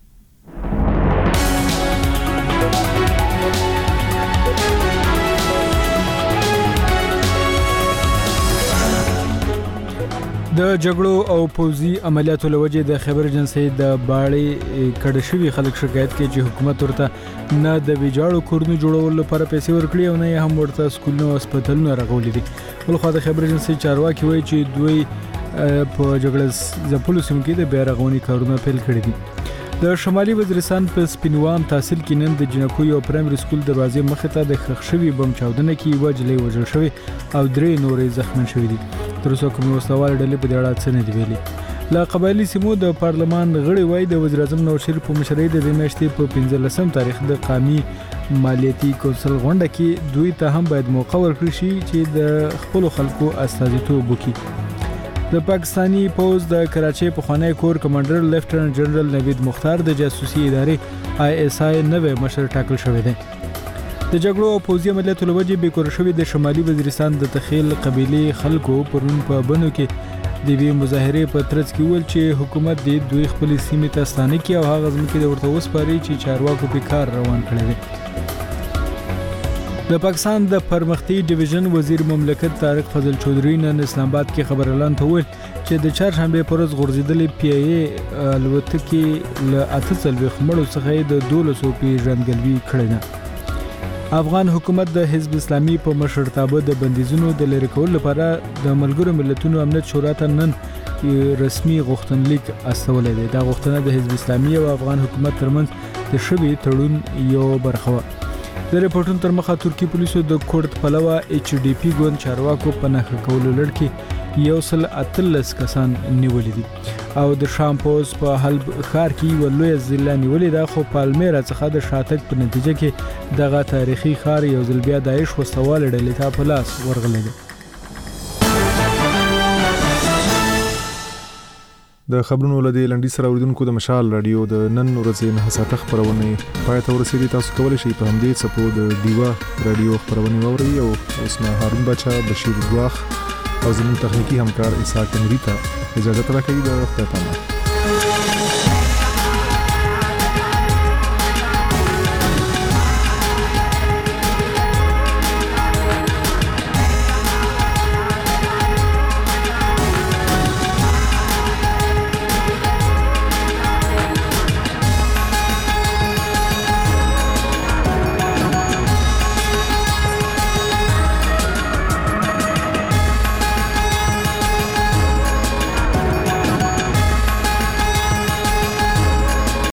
د جګړو او پوزي عملیاتو لوجه د خیبر ایجنسی د باړې کډه شوی خلک شکایت کوي چې حکومت ورته نه د ویجاړو کورونو جوړولو لپاره پیسې ورکړي او نه هم ورته سکولونو او هسپتالونو راغولي دي ولخوا د خیبر ایجنسی چارواکي وایي چې دوی په جګړه ځپلو سیمو کې د بیارغونې کارونه پیل کړي دي د شمالي وزیرستان په سپینوان تحصیل کې نن د جنکو یو پرایمري سکول دروازې مخې ته د خښ شوي بم چاودنه کې یوه نجلۍ وژل شوې او 3 نورې زخمي شوې دي تر اوسه کومې وسلوال ډلې په دې اړه څه نه دي ویلي له قبایلي سیمو د پارلمان غړي وایي د وزیر اعظم نواز شریف په مشرۍ د دې میاشتې په 15 تاریخ د قومي مالیاتي کونسل غونډه کې دوی ته هم باید موقع ورکړي شي چې د خپل خلکو استازیتوب وکړي د پاکستانی پوز د کراچۍ پخوانی کور کمانډر لیفټننټ جنرال نوید مختار د جاسوسي ادارې ISI نوې مشر ټاکل شوی دی د جګړو او پوځي عملیاتو لوجه به کور شوی د شمالي وزیرستان د تخیل قبيله خلکو پرون په بنو کې د وی مظاهره په ترڅ کې ول چې حکومت د دوی خپل سیمې ته ستانه کی او هغه ځمکې د ورته وسپاري چې چارواکو په کار روان کړی دی د پاکستان د پرمختي ډیویژن وزیر مملکت طارق فضل چودھری نن اسلام آباد کې خبر اعلان ته ویل چې د چهارشنبه پر ورځ غورځیدلې PIA الوتکې له 8 مړو څخه د 200 پیژندګلوي کړې ده افغان حکومت د حزب اسلامي په مشرتابه د بندیزونو د لری کولو لپاره د ملګرو ملتونو امنیت شورا ته نن رسمي غوښتنلیک استولې ده دا غوښتنه د حزب اسلامي او افغان حکومت ترمنځ د شوی تړون یو برخه و د ریپورتونو تر مخه ترکی پولیسو د کوړت پلوه HDP ګوند چارواکو په نخښه کولو لړ کې 113 کسان نیولې دي او د شامپوز په حلب ښار کې ولوی ضلع نیولې ده خو پالمیرا څخه د شاتګ په نتیجه کې دغه تاریخي ښار یو ځل بیا داعش وسوال ډلې ته په لاس ورغلی دی د خبرونو لدی لنډی سره اوریدونکو د مشال رادیو د نن ورځې نه ساته خبرونه پای ته ورسېدي تاسو کولی شئ په همدې څپو د دیوا رادیو خبرونه واورئ او اوس ما هارون بچا بشیر ګواخ او زموږ تخنیکی همکار اسحاق نوری ته اجازه راکړئ د خپل